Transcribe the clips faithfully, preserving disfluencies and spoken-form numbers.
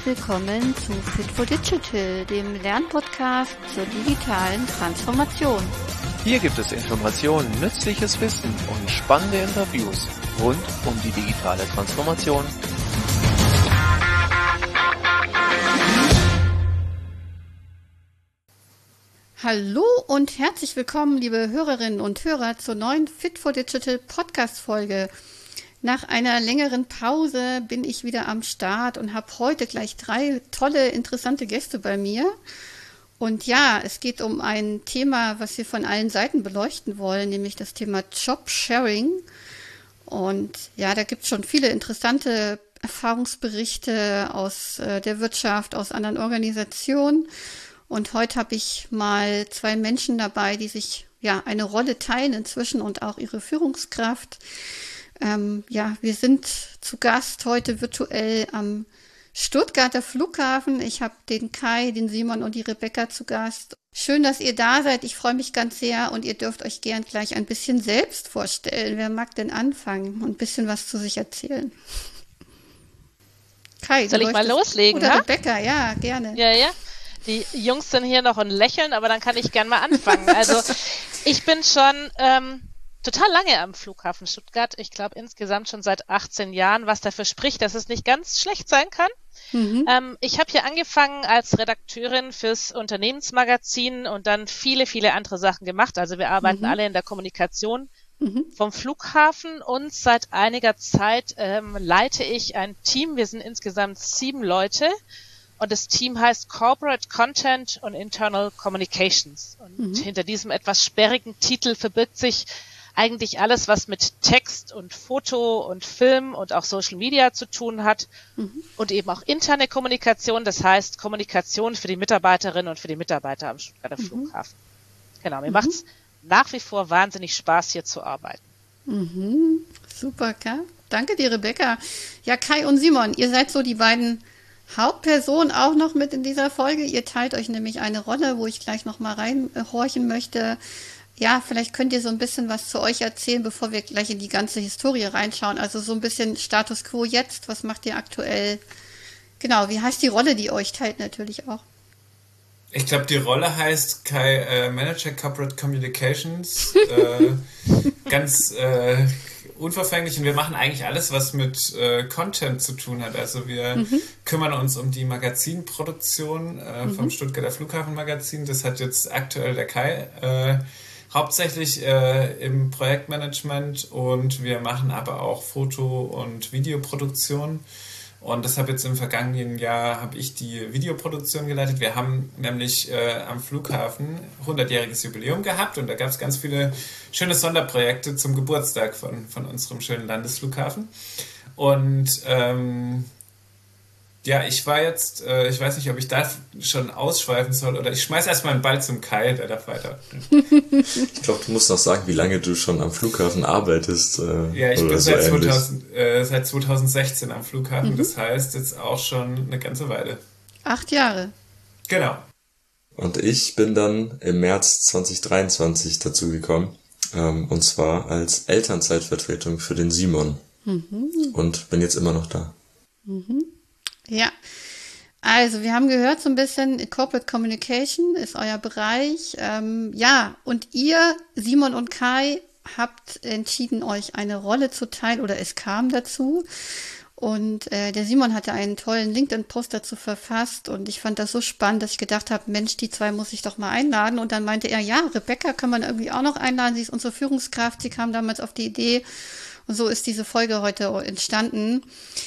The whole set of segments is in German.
willkommen zu Fit for Digital, dem Lernpodcast zur digitalen Transformation. Hier gibt es Informationen, nützliches Wissen und spannende Interviews rund um die digitale Transformation. Hallo und herzlich willkommen, liebe Hörerinnen und Hörer, zur neuen Fit for Digital Podcast-Folge. Nach einer längeren Pause bin ich wieder am Start und habe heute gleich drei tolle, interessante Gäste bei mir. Und ja, es geht um ein Thema, was wir von allen Seiten beleuchten wollen, nämlich das Thema Job-Sharing. Und ja, da gibt es schon viele interessante Erfahrungsberichte aus äh, der Wirtschaft, aus anderen Organisationen. Und heute habe ich mal zwei Menschen dabei, die sich ja eine Rolle teilen inzwischen und auch ihre Führungskraft. Ähm, ja, wir sind zu Gast heute virtuell am Stuttgarter Flughafen. Ich habe den Kai, den Simon und die Rebecca zu Gast. Schön, dass ihr da seid. Ich freue mich ganz sehr und ihr dürft euch gern gleich ein bisschen selbst vorstellen. Wer mag denn anfangen und ein bisschen was zu sich erzählen? Kai, soll ich mal loslegen? Oder ha? Rebecca, ja, gerne. Ja, ja. Die Jungs sind hier noch und lächeln, aber dann kann ich gern mal anfangen. Also ich bin schon ähm, total lange am Flughafen Stuttgart. Ich glaube insgesamt schon seit achtzehn Jahren, was dafür spricht, dass es nicht ganz schlecht sein kann. Mhm. Ähm, ich habe hier angefangen als Redakteurin fürs Unternehmensmagazin und dann viele, viele andere Sachen gemacht. Also wir arbeiten mhm. alle in der Kommunikation mhm. vom Flughafen und seit einiger Zeit ähm, leite ich ein Team. Wir sind insgesamt sieben Leute. Und das Team heißt Corporate Content und Internal Communications. Und mhm. hinter diesem etwas sperrigen Titel verbirgt sich eigentlich alles, was mit Text und Foto und Film und auch Social Media zu tun hat. Mhm. Und eben auch interne Kommunikation, das heißt Kommunikation für die Mitarbeiterinnen und für die Mitarbeiter am Stuttgarter mhm. Flughafen. Genau, mir mhm. macht's nach wie vor wahnsinnig Spaß, hier zu arbeiten. Mhm. Super, Kai. Danke dir, Rebecca. Ja, Kai und Simon, ihr seid so die beiden Hauptperson auch noch mit in dieser Folge. Ihr teilt euch nämlich eine Rolle, wo ich gleich noch mal reinhorchen möchte. Ja, vielleicht könnt ihr so ein bisschen was zu euch erzählen, bevor wir gleich in die ganze Historie reinschauen. Also so ein bisschen Status Quo jetzt. Was macht ihr aktuell? Genau, wie heißt die Rolle, die ihr euch teilt natürlich auch? Ich glaube, die Rolle heißt Kai äh, Manager Corporate Communications. äh, ganz äh, unverfänglich, und wir machen eigentlich alles, was mit äh, Content zu tun hat. Also wir mhm. kümmern uns um die Magazinproduktion äh, mhm. vom Stuttgarter Flughafen Magazin. Das hat jetzt aktuell der Kai äh, hauptsächlich äh, im Projektmanagement, und wir machen aber auch Foto- und Videoproduktion. Und deshalb jetzt im vergangenen Jahr habe ich die Videoproduktion geleitet. Wir haben nämlich äh, am Flughafen hundertjähriges Jubiläum gehabt, und da gab es ganz viele schöne Sonderprojekte zum Geburtstag von, von unserem schönen Landesflughafen. Und ähm, ja, ich war jetzt, äh, ich weiß nicht, ob ich da schon ausschweifen soll, oder ich schmeiße erstmal einen Ball zum Kai, der darf weiter. Ich glaube, du musst noch sagen, wie lange du schon am Flughafen arbeitest. Äh, ja, ich bin so seit, zweitausend, äh, seit zweitausendsechzehn am Flughafen, mhm. das heißt jetzt auch schon eine ganze Weile. Acht Jahre. Genau. Und ich bin dann im März zweitausenddreiundzwanzig dazugekommen, ähm, und zwar als Elternzeitvertretung für den Simon. Mhm. Und bin jetzt immer noch da. Mhm. Ja, also wir haben gehört so ein bisschen, Corporate Communication ist euer Bereich. Ähm, ja, und ihr, Simon und Kai, habt entschieden, euch eine Rolle zu teilen, oder es kam dazu. Und äh, der Simon hatte einen tollen LinkedIn-Post dazu verfasst, und ich fand das so spannend, dass ich gedacht habe, Mensch, die zwei muss ich doch mal einladen. Und dann meinte er, ja, Rebecca kann man irgendwie auch noch einladen, sie ist unsere Führungskraft, sie kam damals auf die Idee. Und so ist diese Folge heute entstanden.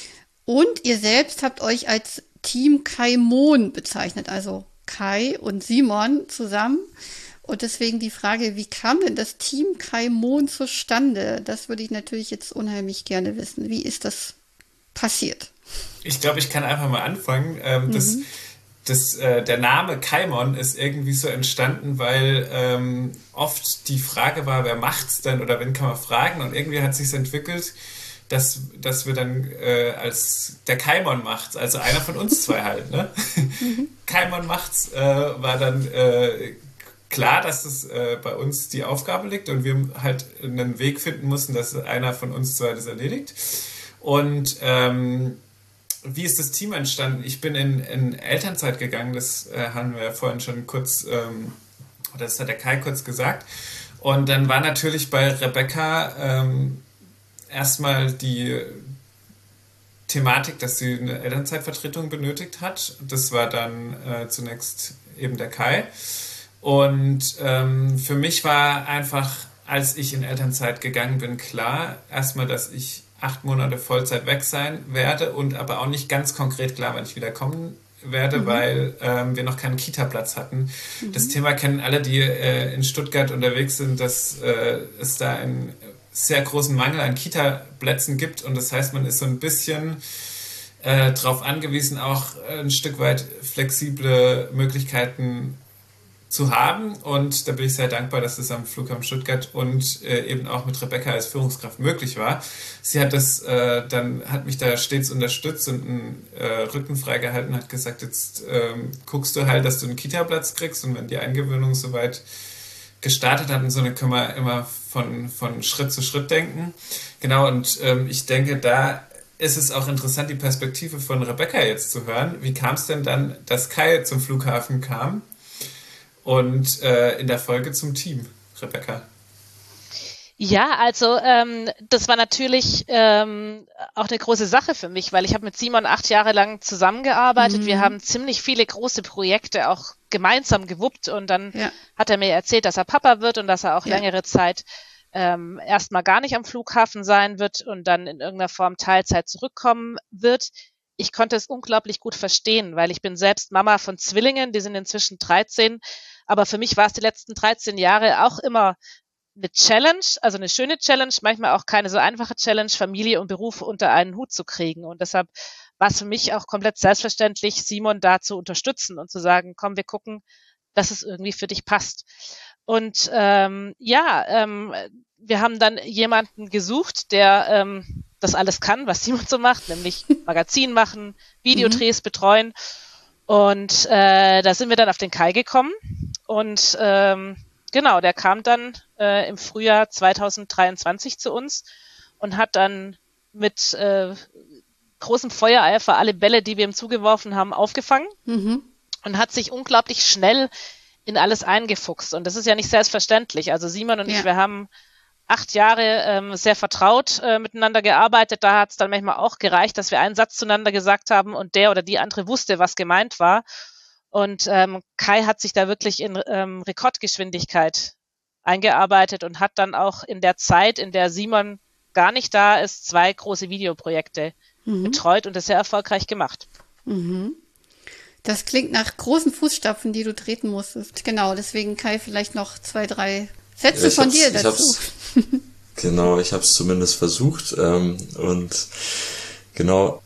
Und ihr selbst habt euch als Team Kaimon bezeichnet, also Kai und Simon zusammen. Und deswegen die Frage, wie kam denn das Team Kaimon zustande? Das würde ich natürlich jetzt unheimlich gerne wissen. Wie ist das passiert? Ich glaube, ich kann einfach mal anfangen. Ähm, mhm. das, das, äh, der Name Kaimon ist irgendwie so entstanden, weil ähm, oft die Frage war, wer macht's denn, oder wen kann man fragen? Und irgendwie hat sich's entwickelt, dass, dass wir dann äh, als der Kaimon macht's, also einer von uns zwei halt, ne? Mhm. Kaimon macht's, äh, war dann äh, klar, dass es äh, bei uns die Aufgabe liegt, und wir halt einen Weg finden mussten, dass einer von uns zwei das erledigt. Und ähm, wie ist das Team entstanden? Ich bin in, in Elternzeit gegangen, das äh, haben wir vorhin schon kurz, ähm, das hat der Kai kurz gesagt. Und dann war natürlich bei Rebecca ähm, erstmal die Thematik, dass sie eine Elternzeitvertretung benötigt hat. Das war dann äh, zunächst eben der Kai. Und ähm, für mich war einfach, als ich in Elternzeit gegangen bin, klar, erstmal, dass ich acht Monate Vollzeit weg sein werde und aber auch nicht ganz konkret klar, wann ich wieder kommen werde, mhm. weil ähm, wir noch keinen Kita-Platz hatten. Mhm. Das Thema kennen alle, die äh, in Stuttgart unterwegs sind, dass äh, es da einen sehr großen Mangel an Kita-Plätzen gibt und das heißt, man ist so ein bisschen äh, darauf angewiesen, auch ein Stück weit flexible Möglichkeiten zu haben und da bin ich sehr dankbar, dass das am Flughafen Stuttgart und äh, eben auch mit Rebecca als Führungskraft möglich war. Sie hat das äh, dann, hat mich da stets unterstützt und einen äh, Rücken freigehalten, hat gesagt, jetzt ähm, guckst du halt, dass du einen Kita-Platz kriegst und wenn die Eingewöhnung soweit gestartet hat und so, dann können wir immer von, von Schritt zu Schritt denken. Genau, und ähm, ich denke, da ist es auch interessant, die Perspektive von Rebecca jetzt zu hören. Wie kam es denn dann, dass Kai zum Flughafen kam? Und äh, in der Folge zum Team, Rebecca. Ja, also ähm, das war natürlich ähm, auch eine große Sache für mich, weil ich habe mit Simon acht Jahre lang zusammengearbeitet. Mhm. Wir haben ziemlich viele große Projekte auch gemeinsam gewuppt und dann ja. hat er mir erzählt, dass er Papa wird und dass er auch ja. längere Zeit ähm, erstmal gar nicht am Flughafen sein wird und dann in irgendeiner Form Teilzeit zurückkommen wird. Ich konnte es unglaublich gut verstehen, weil ich bin selbst Mama von Zwillingen, die sind inzwischen dreizehn. Aber für mich war es die letzten dreizehn Jahre auch immer eine Challenge, also eine schöne Challenge, manchmal auch keine so einfache Challenge, Familie und Beruf unter einen Hut zu kriegen. Und deshalb war es für mich auch komplett selbstverständlich, Simon da zu unterstützen und zu sagen, komm, wir gucken, dass es irgendwie für dich passt. Und ähm, ja, ähm, wir haben dann jemanden gesucht, der ähm, das alles kann, was Simon so macht, nämlich Magazin machen, Videodrehs mhm. betreuen. Und äh, da sind wir dann auf den Kai gekommen und ähm, genau, der kam dann äh, im Frühjahr zweitausenddreiundzwanzig zu uns und hat dann mit äh, großem Feuereifer alle Bälle, die wir ihm zugeworfen haben, aufgefangen mhm. und hat sich unglaublich schnell in alles eingefuchst. Und das ist ja nicht selbstverständlich. Also Simon und ja. ich, wir haben acht Jahre ähm, sehr vertraut äh, miteinander gearbeitet. Da hat es dann manchmal auch gereicht, dass wir einen Satz zueinander gesagt haben und der oder die andere wusste, was gemeint war. Und ähm, Kai hat sich da wirklich in ähm, Rekordgeschwindigkeit eingearbeitet und hat dann auch in der Zeit, in der Simon gar nicht da ist, zwei große Videoprojekte mhm. betreut und das sehr erfolgreich gemacht. Mhm. Das klingt nach großen Fußstapfen, die du treten musstest. Genau, deswegen Kai vielleicht noch zwei, drei Sätze ja, von dir dazu. Ich genau, ich habe es zumindest versucht ähm, und genau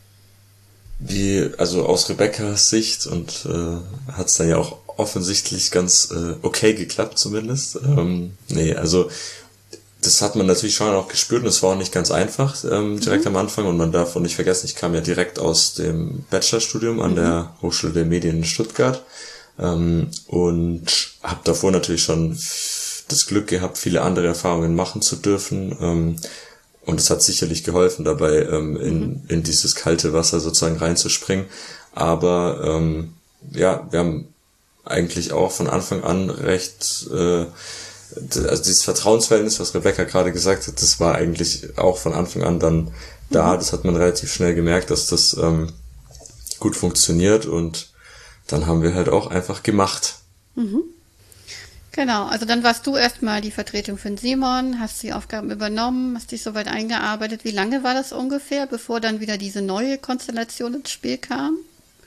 wie, also aus Rebeccas Sicht und äh, hat es dann ja auch offensichtlich ganz äh, okay geklappt zumindest. Ähm, nee, also das hat man natürlich schon auch gespürt und es war auch nicht ganz einfach ähm, direkt mhm. am Anfang und man darf auch nicht vergessen, ich kam ja direkt aus dem Bachelorstudium an mhm. der Hochschule der Medien in Stuttgart ähm, und habe davor natürlich schon das Glück gehabt, viele andere Erfahrungen machen zu dürfen ähm, und es hat sicherlich geholfen dabei, ähm, in, mhm. in dieses kalte Wasser sozusagen reinzuspringen, aber ähm, ja, wir haben eigentlich auch von Anfang an recht äh, also dieses Vertrauensverhältnis, was Rebecca gerade gesagt hat, das war eigentlich auch von Anfang an dann da. Mhm. Das hat man relativ schnell gemerkt, dass das ähm, gut funktioniert und dann haben wir halt auch einfach gemacht. Mhm. Genau, also dann warst du erstmal die Vertretung für den Simon, hast die Aufgaben übernommen, hast dich soweit eingearbeitet. Wie lange war das ungefähr, bevor dann wieder diese neue Konstellation ins Spiel kam?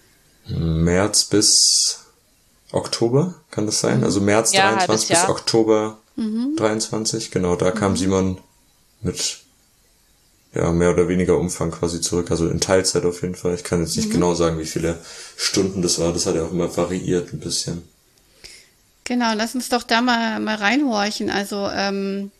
März bis Oktober, kann das sein? Also März ja, dreiundzwanzig bis Oktober mhm. dreiundzwanzig, genau, da kam mhm. Simon mit ja mehr oder weniger Umfang quasi zurück, also in Teilzeit auf jeden Fall. Ich kann jetzt nicht mhm. genau sagen, wie viele Stunden das war, das hat ja auch immer variiert ein bisschen. Genau, lass uns doch da mal, mal reinhorchen. Also ähm,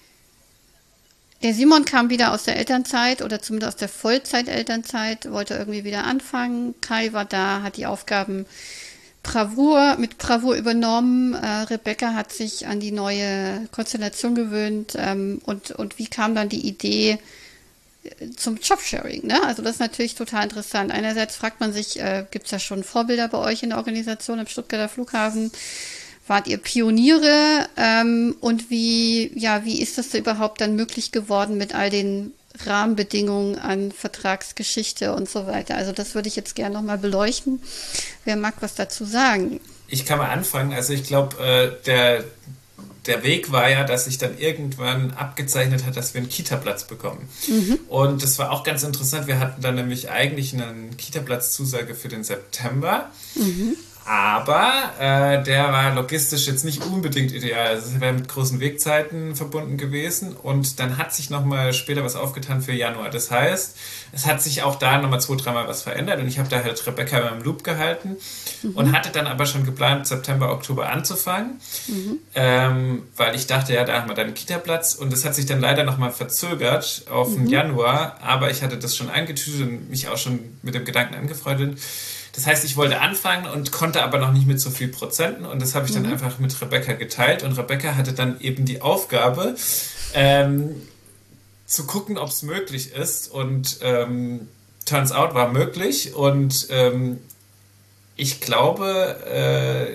der Simon kam wieder aus der Elternzeit oder zumindest aus der Vollzeit-Elternzeit, wollte irgendwie wieder anfangen. Kai war da, hat die Aufgaben Bravour, mit Bravour übernommen. Äh, Rebecca hat sich an die neue Konstellation gewöhnt. Ähm, und, und wie kam dann die Idee, zum Jobsharing, ne? Also das ist natürlich total interessant. Einerseits fragt man sich, äh, gibt es ja schon Vorbilder bei euch in der Organisation am Stuttgarter Flughafen? Wart ihr Pioniere? Ähm, und wie, ja, wie ist das da überhaupt dann möglich geworden mit all den Rahmenbedingungen an Vertragsgeschichte und so weiter? Also das würde ich jetzt gerne nochmal beleuchten. Wer mag was dazu sagen? Ich kann mal anfangen. Also ich glaube, äh, der Der Weg war ja, dass sich dann irgendwann abgezeichnet hat, dass wir einen Kita-Platz bekommen. Mhm. Und das war auch ganz interessant. Wir hatten dann nämlich eigentlich einen Kita-Platz-Zusage für den September. Mhm. Aber äh, der war logistisch jetzt nicht unbedingt ideal. Also es wäre mit großen Wegzeiten verbunden gewesen. Und dann hat sich nochmal später was aufgetan für Januar. Das heißt, es hat sich auch da nochmal zwei, dreimal was verändert. Und ich habe da halt Rebecca beim Loop gehalten mhm. und hatte dann aber schon geplant, September, Oktober anzufangen. Mhm. Ähm, weil ich dachte, ja, da haben wir dann einen Kita-Platz. Und das hat sich dann leider nochmal verzögert auf mhm. den Januar. Aber ich hatte das schon eingetütet und mich auch schon mit dem Gedanken angefreundet. Das heißt, ich wollte anfangen und konnte aber noch nicht mit so viel Prozenten und das habe ich dann mhm. einfach mit Rebecca geteilt und Rebecca hatte dann eben die Aufgabe, ähm, zu gucken, ob es möglich ist und ähm, turns out war möglich und ähm, ich glaube, äh,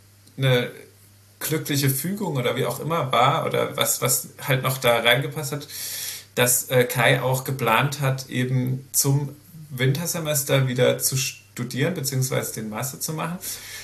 eine glückliche Fügung oder wie auch immer war oder was, was halt noch da reingepasst hat, dass äh, Kai auch geplant hat, eben zum Wintersemester wieder zu studieren, beziehungsweise den Master zu machen.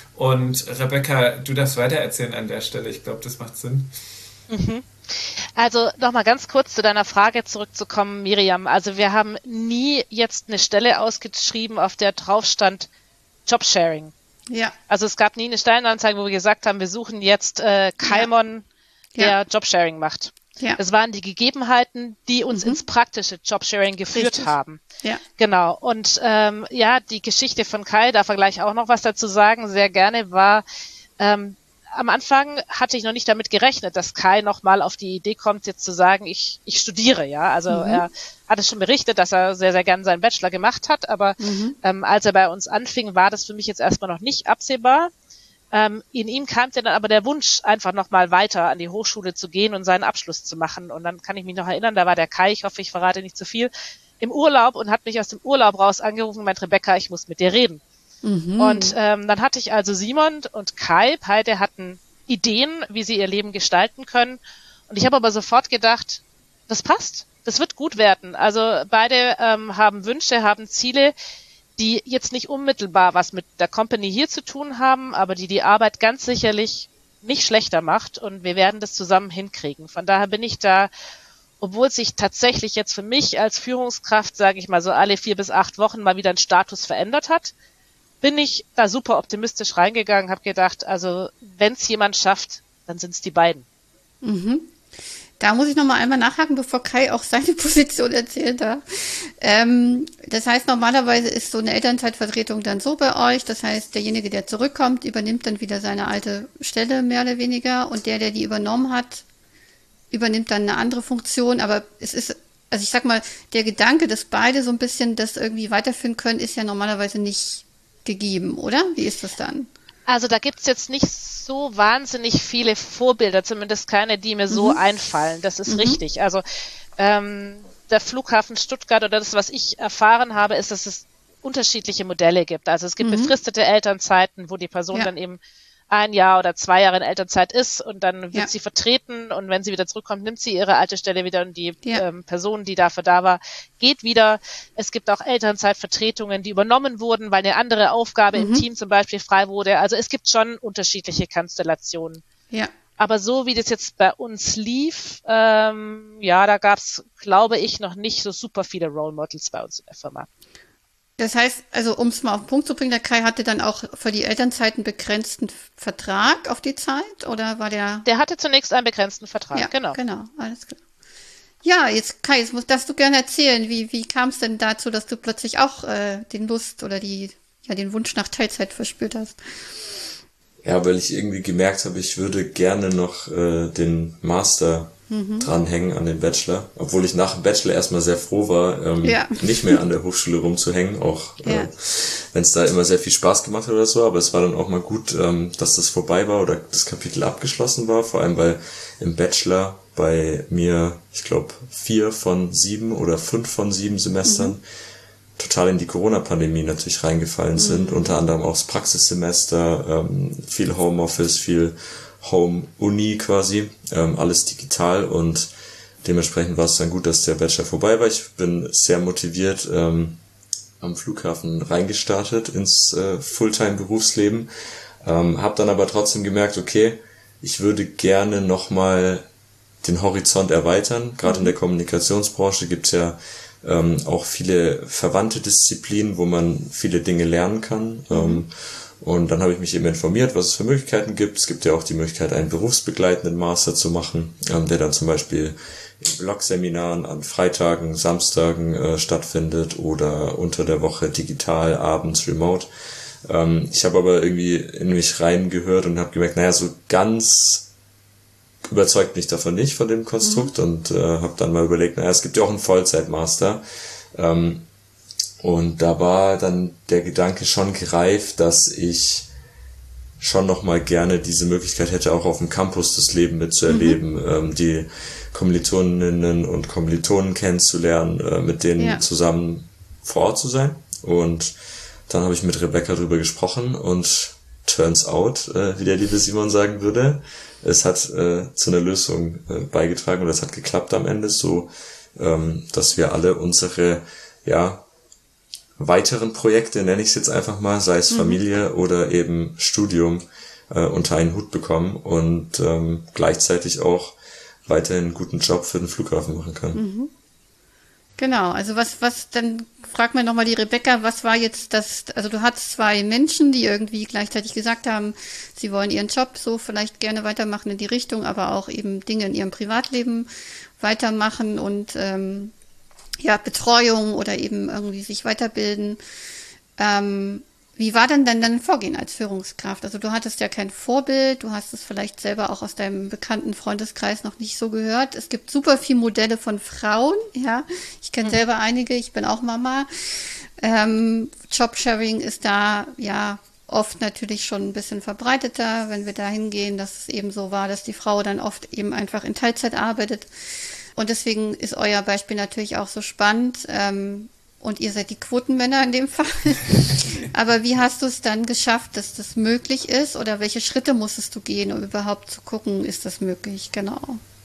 Und Rebecca, du darfst weiter erzählen an der Stelle. Ich glaube, das macht Sinn. Mhm. Also nochmal ganz kurz zu deiner Frage zurückzukommen, Miriam. Also wir haben nie jetzt eine Stelle ausgeschrieben, auf der drauf stand Jobsharing. Ja. Also es gab nie eine Stellenanzeige, wo wir gesagt haben, wir suchen jetzt äh, Kaimon, ja. der ja. Jobsharing macht. Ja. Das waren die Gegebenheiten, die uns mhm. ins praktische Jobsharing geführt Richtig. haben. Ja. Genau. Und ähm, ja, die Geschichte von Kai, darf er gleich auch noch was dazu sagen, sehr gerne, war, ähm, am Anfang hatte ich noch nicht damit gerechnet, dass Kai nochmal auf die Idee kommt, jetzt zu sagen, ich ich studiere, ja. Also mhm. er hat es schon berichtet, dass er sehr, sehr gerne seinen Bachelor gemacht hat, aber mhm. ähm, als er bei uns anfing, war das für mich jetzt erstmal noch nicht absehbar. Ähm, in ihm kam dann aber der Wunsch, einfach nochmal weiter an die Hochschule zu gehen und seinen Abschluss zu machen. Und dann kann ich mich noch erinnern, da war der Kai, ich hoffe, ich verrate nicht zu viel, im Urlaub und hat mich aus dem Urlaub raus angerufen und meint, Rebecca, ich muss mit dir reden. Mhm. Und ähm, dann hatte ich also Simon und Kai, beide hatten Ideen, wie sie ihr Leben gestalten können. Und ich habe aber sofort gedacht, das passt, das wird gut werden. Also beide ähm, haben Wünsche, haben Ziele, die jetzt nicht unmittelbar was mit der Company hier zu tun haben, aber die die Arbeit ganz sicherlich nicht schlechter macht und wir werden das zusammen hinkriegen. Von daher bin ich da, obwohl sich tatsächlich jetzt für mich als Führungskraft, sage ich mal so alle vier bis acht Wochen mal wieder ein Status verändert hat, bin ich da super optimistisch reingegangen, habe gedacht, also wenn es jemand schafft, dann sind es die beiden. Mhm. Da muss ich nochmal einmal nachhaken, bevor Kai auch seine Position erzählt hat. Ähm, das heißt, normalerweise ist so eine Elternzeitvertretung dann so bei euch. Das heißt, derjenige, der zurückkommt, übernimmt dann wieder seine alte Stelle, mehr oder weniger. Und der, der die übernommen hat, übernimmt dann eine andere Funktion. Aber es ist, also ich sag mal, der Gedanke, dass beide so ein bisschen das irgendwie weiterführen können, ist ja normalerweise nicht gegeben, oder? Wie ist das dann? Also da gibt's jetzt nicht so wahnsinnig viele Vorbilder, zumindest keine, die mir so mhm. einfallen. Das ist mhm. richtig. Also ähm, der Flughafen Stuttgart oder das, was ich erfahren habe, ist, dass es unterschiedliche Modelle gibt. Also es gibt mhm. befristete Elternzeiten, wo die Person ja. dann eben ein Jahr oder zwei Jahre in Elternzeit ist und dann wird ja. sie vertreten und wenn sie wieder zurückkommt, nimmt sie ihre alte Stelle wieder und die ja. ähm, Person, die dafür da war, geht wieder. Es gibt auch Elternzeitvertretungen, die übernommen wurden, weil eine andere Aufgabe mhm. im Team zum Beispiel frei wurde. Also es gibt schon unterschiedliche Konstellationen. Ja. Aber so wie das jetzt bei uns lief, ähm, ja, da gab's, glaube ich, noch nicht so super viele Role Models bei uns in der Firma. Das heißt, also um es mal auf den Punkt zu bringen, der Kai hatte dann auch für die Elternzeit einen begrenzten Vertrag auf die Zeit, oder war der? Der hatte zunächst einen begrenzten Vertrag, ja, genau. genau, alles klar. Ja, jetzt Kai, jetzt musst, darfst du gerne erzählen, wie wie kam es denn dazu, dass du plötzlich auch äh, den Lust oder die ja den Wunsch nach Teilzeit verspürt hast? Ja, weil ich irgendwie gemerkt habe, ich würde gerne noch äh, den Master Mhm. dranhängen an den Bachelor, obwohl ich nach dem Bachelor erstmal sehr froh war, ähm, ja. nicht mehr an der Hochschule rumzuhängen, auch ja. äh, wenn es da immer sehr viel Spaß gemacht hat oder so, aber es war dann auch mal gut, ähm, dass das vorbei war oder das Kapitel abgeschlossen war, vor allem weil im Bachelor bei mir, ich glaube, vier von sieben oder fünf von sieben Semestern mhm. total in die Corona-Pandemie natürlich reingefallen sind. Mhm. Unter anderem auch das Praxissemester, ähm, viel Homeoffice, viel Home-Uni quasi, ähm, alles digital, und dementsprechend war es dann gut, dass der Bachelor vorbei war. Ich bin sehr motiviert ähm, am Flughafen reingestartet ins äh, Fulltime-Berufsleben, ähm, habe dann aber trotzdem gemerkt, okay, ich würde gerne nochmal den Horizont erweitern. Gerade mhm. in der Kommunikationsbranche gibt's ja ähm, auch viele verwandte Disziplinen, wo man viele Dinge lernen kann. Mhm. Ähm, und dann habe ich mich eben informiert, was es für Möglichkeiten gibt. Es gibt ja auch die Möglichkeit, einen berufsbegleitenden Master zu machen, ähm, der dann zum Beispiel in Blogseminaren an Freitagen, Samstagen äh, stattfindet oder unter der Woche digital, abends remote. Ähm, ich habe aber irgendwie in mich reingehört und habe gemerkt, naja, so ganz überzeugt mich davon nicht, von dem Konstrukt, mhm. und äh, habe dann mal überlegt, naja, es gibt ja auch einen Vollzeitmaster. Ähm, und da war dann der Gedanke schon gereift, dass ich schon nochmal gerne diese Möglichkeit hätte, auch auf dem Campus das Leben mitzuerleben, mhm. ähm, die Kommilitoninnen und Kommilitonen kennenzulernen, äh, mit denen ja. zusammen vor Ort zu sein. Und dann habe ich mit Rebecca drüber gesprochen und turns out, äh, wie der liebe Simon sagen würde, es hat äh, zu einer Lösung äh, beigetragen und es hat geklappt am Ende, so ähm, dass wir alle unsere ja weiteren Projekte, nenne ich es jetzt einfach mal, sei es mhm. Familie oder eben Studium, äh, unter einen Hut bekommen und ähm, gleichzeitig auch weiterhin einen guten Job für den Flughafen machen kann. Mhm. Genau, also was, was, dann frag mir nochmal die Rebecca, was war jetzt das, also du hattest zwei Menschen, die irgendwie gleichzeitig gesagt haben, sie wollen ihren Job so vielleicht gerne weitermachen in die Richtung, aber auch eben Dinge in ihrem Privatleben weitermachen und ähm, ja, Betreuung oder eben irgendwie sich weiterbilden. Ähm, wie war denn dann dein Vorgehen als Führungskraft? Also du hattest ja kein Vorbild, du hast es vielleicht selber auch aus deinem bekannten Freundeskreis noch nicht so gehört. Es gibt super viele Modelle von Frauen, ja. Ich kenne mhm. selber einige, ich bin auch Mama. Ähm, Jobsharing ist da ja oft natürlich schon ein bisschen verbreiteter, wenn wir da hingehen, dass es eben so war, dass die Frau dann oft eben einfach in Teilzeit arbeitet. Und deswegen ist euer Beispiel natürlich auch so spannend. Ähm, und ihr seid die Quotenmänner in dem Fall. Aber wie hast du es dann geschafft, dass das möglich ist? Oder welche Schritte musstest du gehen, um überhaupt zu gucken, ist das möglich? Genau.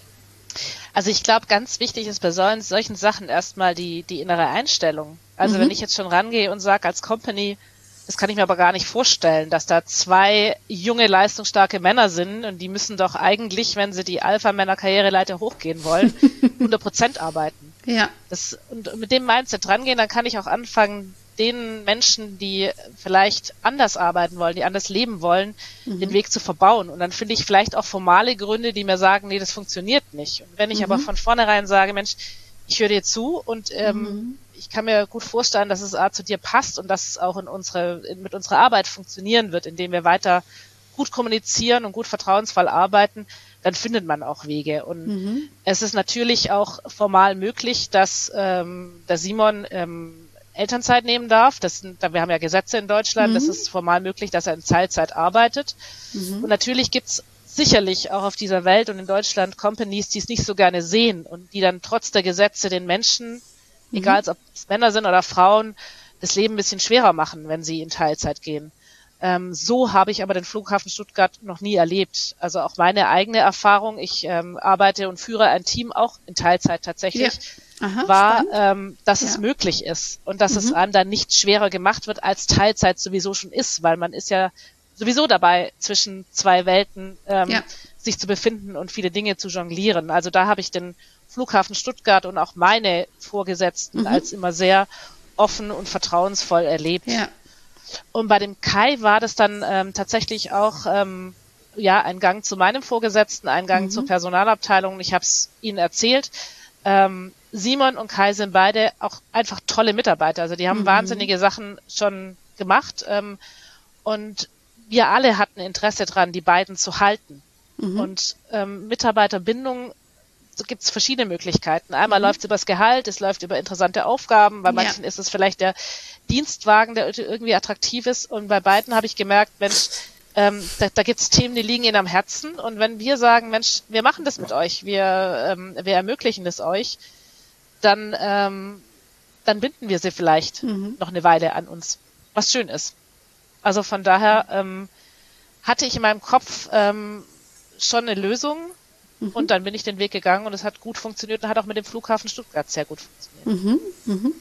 Also ich glaube, ganz wichtig ist bei solchen, solchen Sachen erstmal die, die innere Einstellung. Also mhm. wenn ich jetzt schon rangehe und sage als Company, das kann ich mir aber gar nicht vorstellen, dass da zwei junge, leistungsstarke Männer sind und die müssen doch eigentlich, wenn sie die Alpha-Männer-Karriereleiter hochgehen wollen, hundert Prozent arbeiten. Ja. Das, und mit dem Mindset rangehen, dann kann ich auch anfangen, den Menschen, die vielleicht anders arbeiten wollen, die anders leben wollen, mhm. den Weg zu verbauen. Und dann finde ich vielleicht auch formale Gründe, die mir sagen, nee, das funktioniert nicht. Und wenn ich mhm. aber von vornherein sage, Mensch, ich höre dir zu und ähm, mhm. ich kann mir gut vorstellen, dass es A, zu dir passt und dass es auch in unsere, in, mit unserer Arbeit funktionieren wird, indem wir weiter gut kommunizieren und gut vertrauensvoll arbeiten, dann findet man auch Wege. Und mhm. es ist natürlich auch formal möglich, dass ähm, der Simon ähm, Elternzeit nehmen darf. Das, wir haben ja Gesetze in Deutschland, mhm. das ist formal möglich, dass er in Teilzeit arbeitet. Mhm. Und natürlich gibt's sicherlich auch auf dieser Welt und in Deutschland Companies, die es nicht so gerne sehen und die dann trotz der Gesetze den Menschen, mhm. egal ob es Männer sind oder Frauen, das Leben ein bisschen schwerer machen, wenn sie in Teilzeit gehen. Ähm, so habe ich aber den Flughafen Stuttgart noch nie erlebt. Also auch meine eigene Erfahrung, ich ähm, arbeite und führe ein Team auch in Teilzeit tatsächlich, ja. Aha, war, ähm, dass ja. es möglich ist und dass mhm. es einem dann nicht schwerer gemacht wird, als Teilzeit sowieso schon ist, weil man ist ja sowieso dabei, zwischen zwei Welten ähm, ja. sich zu befinden und viele Dinge zu jonglieren. Also da habe ich den Flughafen Stuttgart und auch meine Vorgesetzten mhm. als immer sehr offen und vertrauensvoll erlebt. Ja. Und bei dem Kai war das dann ähm, tatsächlich auch ähm, ja ein Gang zu meinem Vorgesetzten, ein Gang mhm. zur Personalabteilung. Ich habe es ihnen erzählt. Ähm, Simon und Kai sind beide auch einfach tolle Mitarbeiter. Also die haben mhm. wahnsinnige Sachen schon gemacht. Ähm, und wir alle hatten Interesse dran, die beiden zu halten. Mhm. Und ähm, Mitarbeiterbindung, so gibt es verschiedene Möglichkeiten. Einmal mhm. läuft es über das Gehalt, es läuft über interessante Aufgaben. Bei manchen ja. ist es vielleicht der Dienstwagen, der irgendwie attraktiv ist. Und bei beiden habe ich gemerkt, Mensch, ähm, da, da gibt es Themen, die liegen ihnen am Herzen. Und wenn wir sagen, Mensch, wir machen das mit euch, wir, ähm, wir ermöglichen das euch, dann, ähm, dann binden wir sie vielleicht mhm. noch eine Weile an uns, was schön ist. Also von daher ähm, hatte ich in meinem Kopf ähm, schon eine Lösung mhm. und dann bin ich den Weg gegangen und es hat gut funktioniert und hat auch mit dem Flughafen Stuttgart sehr gut funktioniert. Mhm. Mhm.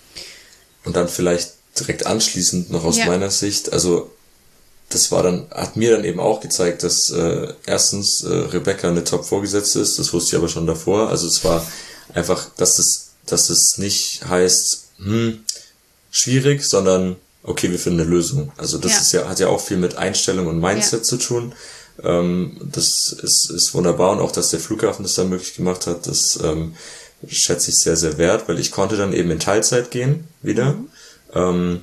Und dann vielleicht direkt anschließend noch aus ja. meiner Sicht, also das war dann, hat mir dann eben auch gezeigt, dass äh, erstens äh, Rebecca eine Top-Vorgesetzte ist, das wusste ich aber schon davor, also es war einfach, dass es, dass es nicht heißt, hm, schwierig, sondern okay, wir finden eine Lösung. Also das ja. ist ja, hat ja auch viel mit Einstellung und Mindset ja. zu tun. Ähm, das ist, ist wunderbar und auch, dass der Flughafen das dann möglich gemacht hat, das ähm, schätze ich sehr, sehr wert, weil ich konnte dann eben in Teilzeit gehen wieder mhm. ähm,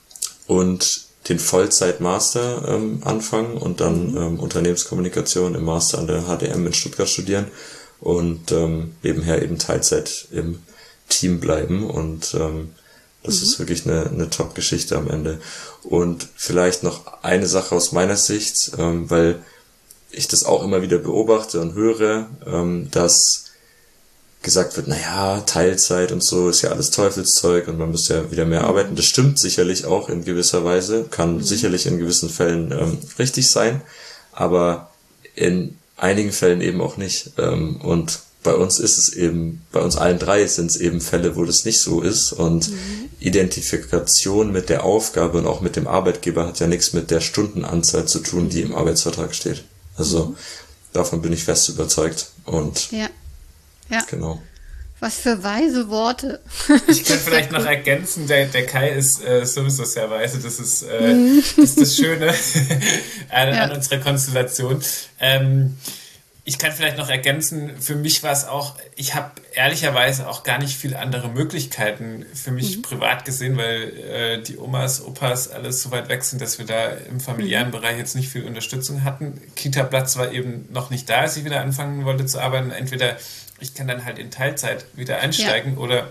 und den Vollzeit-Master ähm, anfangen und dann ähm, Unternehmenskommunikation im Master an der H D M in Stuttgart studieren und ähm, nebenher eben Teilzeit im Team bleiben und ähm, das mhm. ist wirklich eine, eine Top-Geschichte am Ende. Und vielleicht noch eine Sache aus meiner Sicht, ähm, weil ich das auch immer wieder beobachte und höre, ähm, dass gesagt wird, naja, Teilzeit und so ist ja alles Teufelszeug und man müsste ja wieder mehr arbeiten. Das stimmt sicherlich auch in gewisser Weise, kann mhm. sicherlich in gewissen Fällen ähm, richtig sein, aber in einigen Fällen eben auch nicht. Ähm, und bei uns ist es eben, bei uns allen drei sind es eben Fälle, wo das nicht so ist und mhm. Identifikation mit der Aufgabe und auch mit dem Arbeitgeber hat ja nichts mit der Stundenanzahl zu tun, die im Arbeitsvertrag steht. Also mhm. davon bin ich fest überzeugt und ja. Ja. Genau. Was für weise Worte. Ich kann vielleicht noch ergänzen, der, der Kai ist äh, sowieso sehr weise, das ist, äh, das, ist das Schöne an, ja. an unserer Konstellation. Ähm, ich kann vielleicht noch ergänzen, für mich war es auch, ich habe ehrlicherweise auch gar nicht viele andere Möglichkeiten für mich mhm. privat gesehen, weil äh, die Omas, Opas alles so weit weg sind, dass wir da im familiären mhm. Bereich jetzt nicht viel Unterstützung hatten. Kita-Platz war eben noch nicht da, als ich wieder anfangen wollte zu arbeiten. Entweder ich kann dann halt in Teilzeit wieder einsteigen ja. oder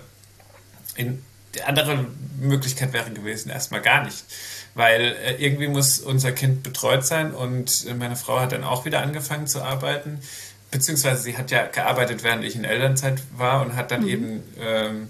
in, die andere Möglichkeit wäre gewesen, erstmal gar nicht. Weil äh, irgendwie muss unser Kind betreut sein und äh, meine Frau hat dann auch wieder angefangen zu arbeiten, beziehungsweise sie hat ja gearbeitet, während ich in Elternzeit war und hat dann mhm. eben ähm,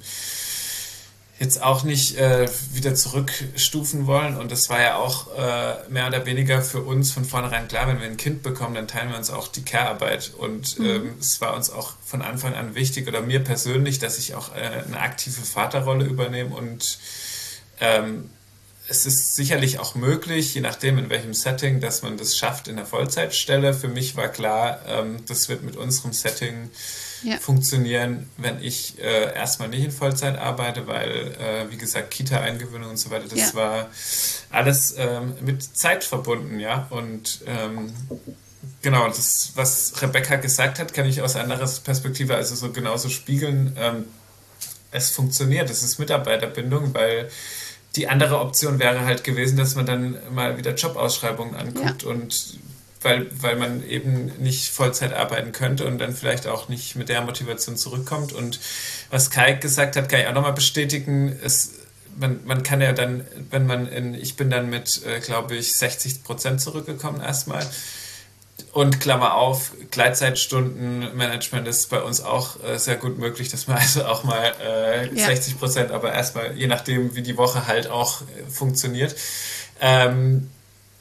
jetzt auch nicht äh, wieder zurückstufen wollen und das war ja auch äh, mehr oder weniger für uns von vornherein klar, wenn wir ein Kind bekommen, dann teilen wir uns auch die Care-Arbeit und mhm. ähm, es war uns auch von Anfang an wichtig oder mir persönlich, dass ich auch äh, eine aktive Vaterrolle übernehme und ähm, es ist sicherlich auch möglich, je nachdem in welchem Setting, dass man das schafft in der Vollzeitstelle. Für mich war klar, ähm, das wird mit unserem Setting ja. funktionieren, wenn ich äh, erstmal nicht in Vollzeit arbeite, weil, äh, wie gesagt, Kita-Eingewöhnung und so weiter, das ja. war alles ähm, mit Zeit verbunden, ja. Und ähm, genau, das, was Rebecca gesagt hat, kann ich aus anderer Perspektive also so genauso spiegeln. Ähm, es funktioniert, es ist Mitarbeiterbindung, weil die andere Option wäre halt gewesen, dass man dann mal wieder Jobausschreibungen anguckt ja. und weil, weil man eben nicht Vollzeit arbeiten könnte und dann vielleicht auch nicht mit der Motivation zurückkommt. Und was Kai gesagt hat, kann ich auch nochmal bestätigen, es, man, man kann ja dann, wenn man in, ich bin dann mit, äh, glaube ich, sechzig Prozent zurückgekommen erstmal. Und Klammer auf, Gleitzeitstundenmanagement ist bei uns auch äh, sehr gut möglich, dass man also auch mal äh, ja. sechzig Prozent, aber erstmal je nachdem, wie die Woche halt auch äh, funktioniert, ähm,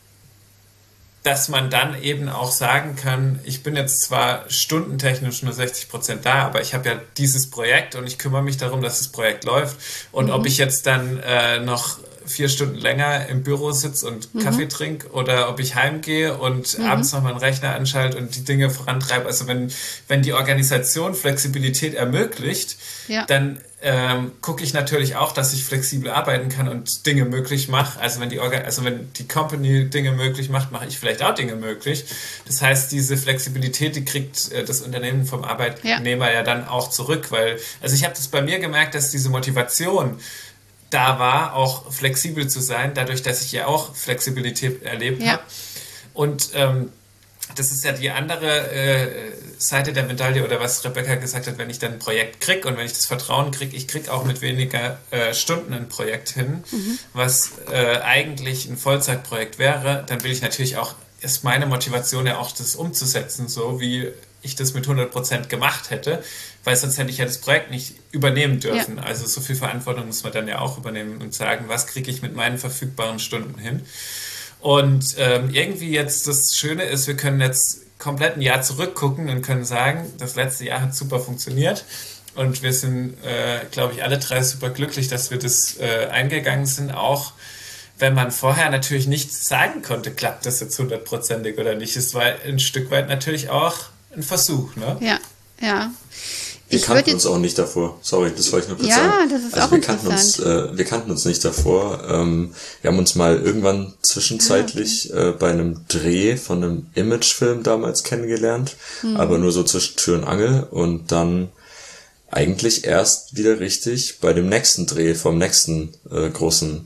dass man dann eben auch sagen kann, ich bin jetzt zwar stundentechnisch nur sechzig Prozent da, aber ich habe ja dieses Projekt und ich kümmere mich darum, dass das Projekt läuft und mhm. ob ich jetzt dann äh, noch vier Stunden länger im Büro sitze und mhm. Kaffee trinke oder ob ich heimgehe und mhm. abends noch meinen Rechner anschalte und die Dinge vorantreibe. Also wenn, wenn die Organisation Flexibilität ermöglicht, ja. dann ähm, gucke ich natürlich auch, dass ich flexibel arbeiten kann und Dinge möglich mache. Also wenn die Organ- also wenn die Company Dinge möglich macht, mache ich vielleicht auch Dinge möglich. Das heißt, diese Flexibilität, die kriegt äh, das Unternehmen vom Arbeitnehmer ja. ja dann auch zurück, weil, also ich habe das bei mir gemerkt, dass diese Motivation da war, auch flexibel zu sein, dadurch, dass ich ja auch Flexibilität erlebt ja. habe. Und ähm, das ist ja die andere äh, Seite der Medaille oder was Rebecca gesagt hat, wenn ich dann ein Projekt kriege und wenn ich das Vertrauen kriege, ich kriege auch mit weniger äh, Stunden ein Projekt hin, mhm. was äh, eigentlich ein Vollzeitprojekt wäre, dann will ich natürlich auch, ist meine Motivation ja auch, das umzusetzen, so wie ich das mit hundert Prozent gemacht hätte, weil sonst hätte ich ja das Projekt nicht übernehmen dürfen. Ja. Also so viel Verantwortung muss man dann ja auch übernehmen und sagen, was kriege ich mit meinen verfügbaren Stunden hin. Und ähm, irgendwie jetzt das Schöne ist, wir können jetzt komplett ein Jahr zurückgucken und können sagen, das letzte Jahr hat super funktioniert und wir sind, äh, glaube ich, alle drei super glücklich, dass wir das äh, eingegangen sind, auch wenn man vorher natürlich nicht sagen konnte, klappt das jetzt hundertprozentig oder nicht. Es war ein Stück weit natürlich auch ein Versuch, ne? Ja, ja. Wir Ich kannten uns auch nicht davor. Sorry, das wollte ich nur kurz ja, sagen. Ja, das ist also auch wir interessant. Kannten uns, äh, wir kannten uns nicht davor. Ähm, wir haben uns mal irgendwann zwischenzeitlich ah, okay. äh, bei einem Dreh von einem Imagefilm damals kennengelernt, mhm. aber nur so zwischen Tür und Angel und dann eigentlich erst wieder richtig bei dem nächsten Dreh vom nächsten äh, großen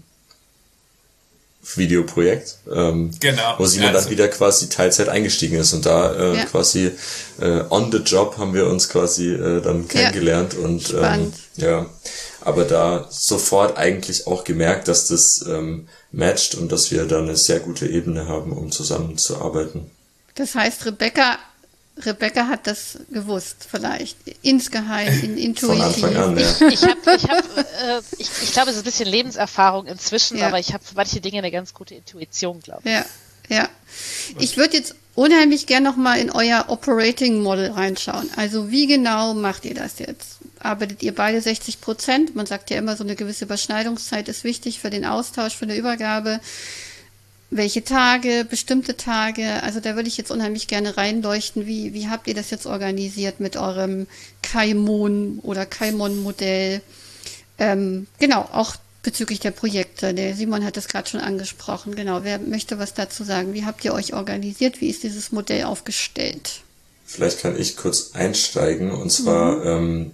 Videoprojekt, ähm, genau. wo Simon also. dann wieder quasi Teilzeit eingestiegen ist und da äh, ja. quasi äh, on the job haben wir uns quasi äh, dann kennengelernt ja. und ähm, ja, aber da sofort eigentlich auch gemerkt, dass das ähm, matcht und dass wir da eine sehr gute Ebene haben, um zusammenzuarbeiten. Das heißt, Rebecca Rebecca hat das gewusst, vielleicht insgeheim, in intuitiv. Von Anfang an, ja. Ich, ich, hab, ich, hab, äh, ich, ich glaube, es ist ein bisschen Lebenserfahrung inzwischen, ja. aber ich habe für manche Dinge eine ganz gute Intuition, glaube ich. Ja, ja. Ich würde jetzt unheimlich gern nochmal in euer Operating Model reinschauen. Also wie genau macht ihr das jetzt? Arbeitet ihr beide sechzig Prozent? Man sagt ja immer, so eine gewisse Überschneidungszeit ist wichtig für den Austausch, für eine Übergabe. Welche Tage, bestimmte Tage, also da würde ich jetzt unheimlich gerne reinleuchten. Wie, wie habt ihr das jetzt organisiert mit eurem Kaimon oder Kaimon-Modell? Ähm, genau, auch bezüglich der Projekte. Der Simon hat das gerade schon angesprochen. Genau, wer möchte was dazu sagen? Wie habt ihr euch organisiert? Wie ist dieses Modell aufgestellt? Vielleicht kann ich kurz einsteigen und zwar, mhm. ähm,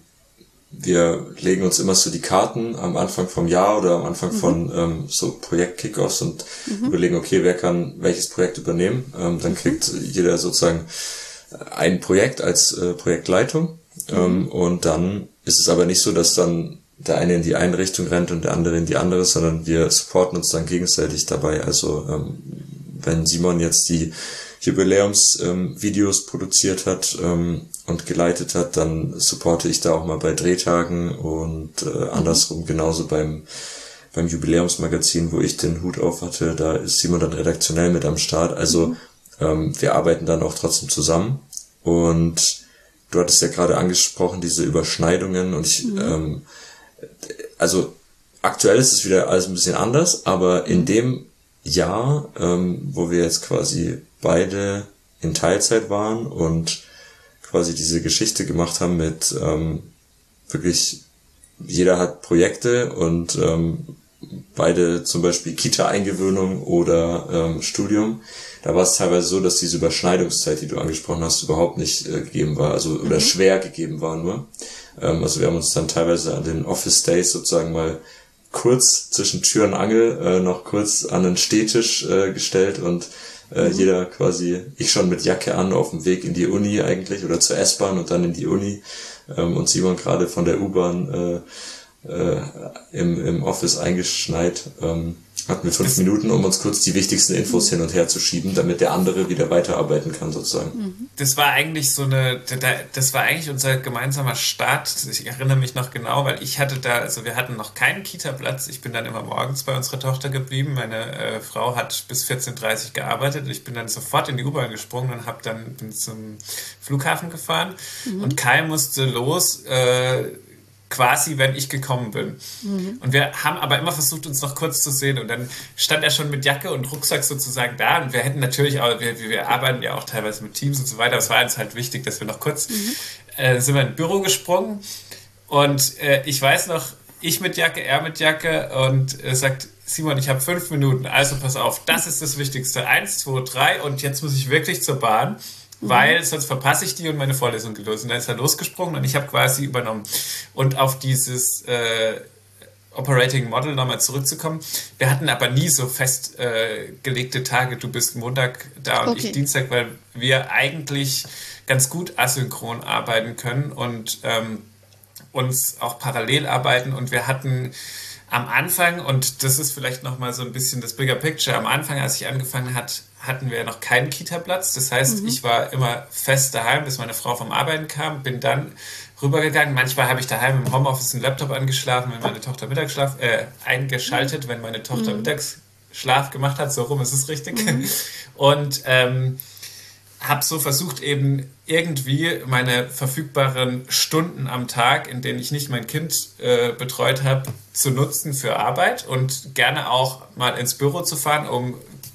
wir legen uns immer so die Karten am Anfang vom Jahr oder am Anfang mhm. von ähm, so Projekt-Kickoffs und mhm. überlegen, okay, wer kann welches Projekt übernehmen. Ähm, dann kriegt mhm. jeder sozusagen ein Projekt als äh, Projektleitung mhm. ähm, und dann ist es aber nicht so, dass dann der eine in die eine Richtung rennt und der andere in die andere, sondern wir supporten uns dann gegenseitig dabei. Also ähm, wenn Simon jetzt die Jubiläumsvideos ähm, produziert hat ähm, und geleitet hat, dann supporte ich da auch mal bei Drehtagen und äh, andersrum genauso beim beim Jubiläumsmagazin, wo ich den Hut auf hatte, da ist Simon dann redaktionell mit am Start. Also mhm. ähm, wir arbeiten dann auch trotzdem zusammen und du hattest ja gerade angesprochen, diese Überschneidungen und ich, mhm. ähm, also aktuell ist es wieder alles ein bisschen anders, aber in dem Jahr, ähm, wo wir jetzt quasi beide in Teilzeit waren und quasi diese Geschichte gemacht haben mit ähm, wirklich, jeder hat Projekte und ähm, beide zum Beispiel Kita-Eingewöhnung oder ähm, Studium, da war es teilweise so, dass diese Überschneidungszeit, die du angesprochen hast, überhaupt nicht äh, gegeben war, also oder mhm. schwer gegeben war nur. Ähm, also wir haben uns dann teilweise an den Office Days sozusagen mal kurz zwischen Tür und Angel äh, noch kurz an den Stehtisch äh, gestellt und äh, mhm. jeder quasi, ich schon mit Jacke an auf dem Weg in die Uni eigentlich oder zur S-Bahn und dann in die Uni ähm, und Simon gerade von der U-Bahn äh, äh, im, im Office eingeschneit. Ähm, hatten wir fünf Minuten, um uns kurz die wichtigsten Infos hin und her zu schieben, damit der andere wieder weiterarbeiten kann sozusagen. Das war eigentlich so eine, das war eigentlich unser gemeinsamer Start. Ich erinnere mich noch genau, weil ich hatte da, also wir hatten noch keinen Kita-Platz. Ich bin dann immer morgens bei unserer Tochter geblieben. Meine äh, Frau hat bis vierzehn Uhr dreißig gearbeitet. Ich bin dann sofort in die U-Bahn gesprungen und habe dann bin zum Flughafen gefahren. Mhm. Und Kai musste los, äh, quasi, wenn ich gekommen bin. Mhm. Und wir haben aber immer versucht, uns noch kurz zu sehen. Und dann stand er schon mit Jacke und Rucksack sozusagen da. Und wir hätten natürlich auch, wir, wir arbeiten ja auch teilweise mit Teams und so weiter. Es war uns halt wichtig, dass wir noch kurz, mhm. äh, sind wir ins Büro gesprungen. Und äh, ich weiß noch, ich mit Jacke, er mit Jacke und äh, sagt, Simon, ich habe fünf Minuten, also pass auf, das ist das Wichtigste. Eins, zwei, drei und jetzt muss ich wirklich zur Bahn. Weil sonst verpasse ich die und meine Vorlesung gelöst. Und dann ist er losgesprungen und ich habe quasi übernommen. Und auf dieses äh, Operating Model nochmal zurückzukommen. Wir hatten aber nie so festgelegte äh, Tage, du bist Montag da und okay. ich Dienstag, weil wir eigentlich ganz gut asynchron arbeiten können und ähm, uns auch parallel arbeiten. Und wir hatten am Anfang, und das ist vielleicht nochmal so ein bisschen das Bigger Picture, am Anfang, als ich angefangen hat, hatten wir noch keinen Kita-Platz. Das heißt, mhm. ich war immer fest daheim, bis meine Frau vom Arbeiten kam, bin dann rübergegangen. Manchmal habe ich daheim im Homeoffice einen Laptop angeschlafen, wenn meine Tochter Mittagsschlaf, äh, eingeschaltet, wenn meine Tochter mhm. Mittagsschlaf gemacht hat. So rum ist es richtig. Mhm. Und ähm, habe so versucht, eben irgendwie meine verfügbaren Stunden am Tag, in denen ich nicht mein Kind äh, betreut habe, zu nutzen für Arbeit und gerne auch mal ins Büro zu fahren, um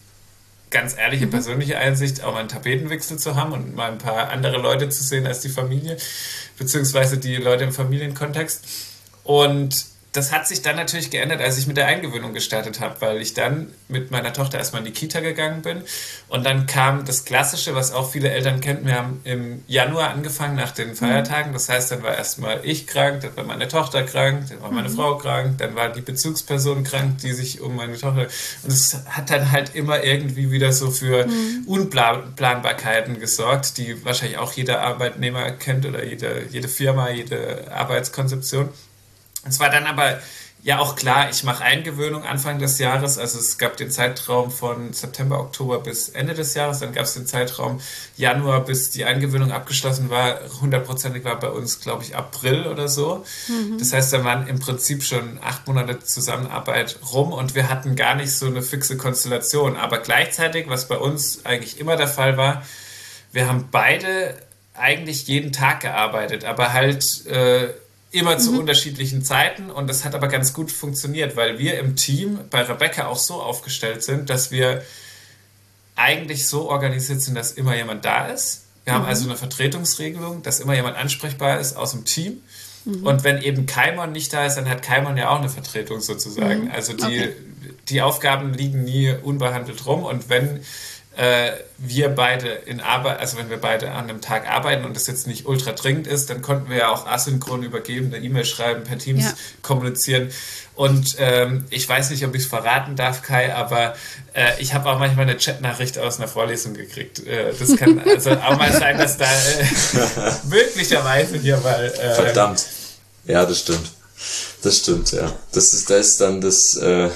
ganz ehrliche, persönliche Einsicht, auch mal einen Tapetenwechsel zu haben und mal ein paar andere Leute zu sehen als die Familie, beziehungsweise die Leute im Familienkontext. Und das hat sich dann natürlich geändert, als ich mit der Eingewöhnung gestartet habe, weil ich dann mit meiner Tochter erstmal in die Kita gegangen bin. Und dann kam das Klassische, was auch viele Eltern kennen. Wir haben im Januar angefangen nach den Feiertagen. Das heißt, dann war erstmal ich krank, dann war meine Tochter krank, dann war meine mhm. Frau krank, dann war die Bezugsperson krank, die sich um meine Tochter... Und es hat dann halt immer irgendwie wieder so für mhm. Unplanbarkeiten gesorgt, die wahrscheinlich auch jeder Arbeitnehmer kennt oder jede, jede Firma, jede Arbeitskonzeption. Es war dann aber ja auch klar, ich mache Eingewöhnung Anfang des Jahres, also es gab den Zeitraum von September, Oktober bis Ende des Jahres, dann gab es den Zeitraum Januar, bis die Eingewöhnung abgeschlossen war, hundertprozentig war bei uns, glaube ich, April oder so. Mhm. Das heißt, da waren im Prinzip schon acht Monate Zusammenarbeit rum und wir hatten gar nicht so eine fixe Konstellation, aber gleichzeitig, was bei uns eigentlich immer der Fall war, wir haben beide eigentlich jeden Tag gearbeitet, aber halt... Äh, immer zu mhm. unterschiedlichen Zeiten und das hat aber ganz gut funktioniert, weil wir im Team bei Rebecca auch so aufgestellt sind, dass wir eigentlich so organisiert sind, dass immer jemand da ist. Wir mhm. haben also eine Vertretungsregelung, dass immer jemand ansprechbar ist aus dem Team mhm. und wenn eben Kaimon nicht da ist, dann hat Kaimon ja auch eine Vertretung sozusagen. Mhm. Also die, okay. die Aufgaben liegen nie unbehandelt rum und wenn Äh, wir beide in Arbeit, also wenn wir beide an einem Tag arbeiten und das jetzt nicht ultra dringend ist, dann konnten wir ja auch asynchron übergeben, eine E-Mail schreiben, per Teams ja. kommunizieren. Und ähm, ich weiß nicht, ob ich es verraten darf, Kai, aber äh, ich habe auch manchmal eine Chatnachricht aus einer Vorlesung gekriegt. Äh, das kann also auch mal sein, dass da äh, möglicherweise hier mal... Äh, Verdammt. Ja, das stimmt. Das stimmt, ja. Das ist, da ist dann das äh,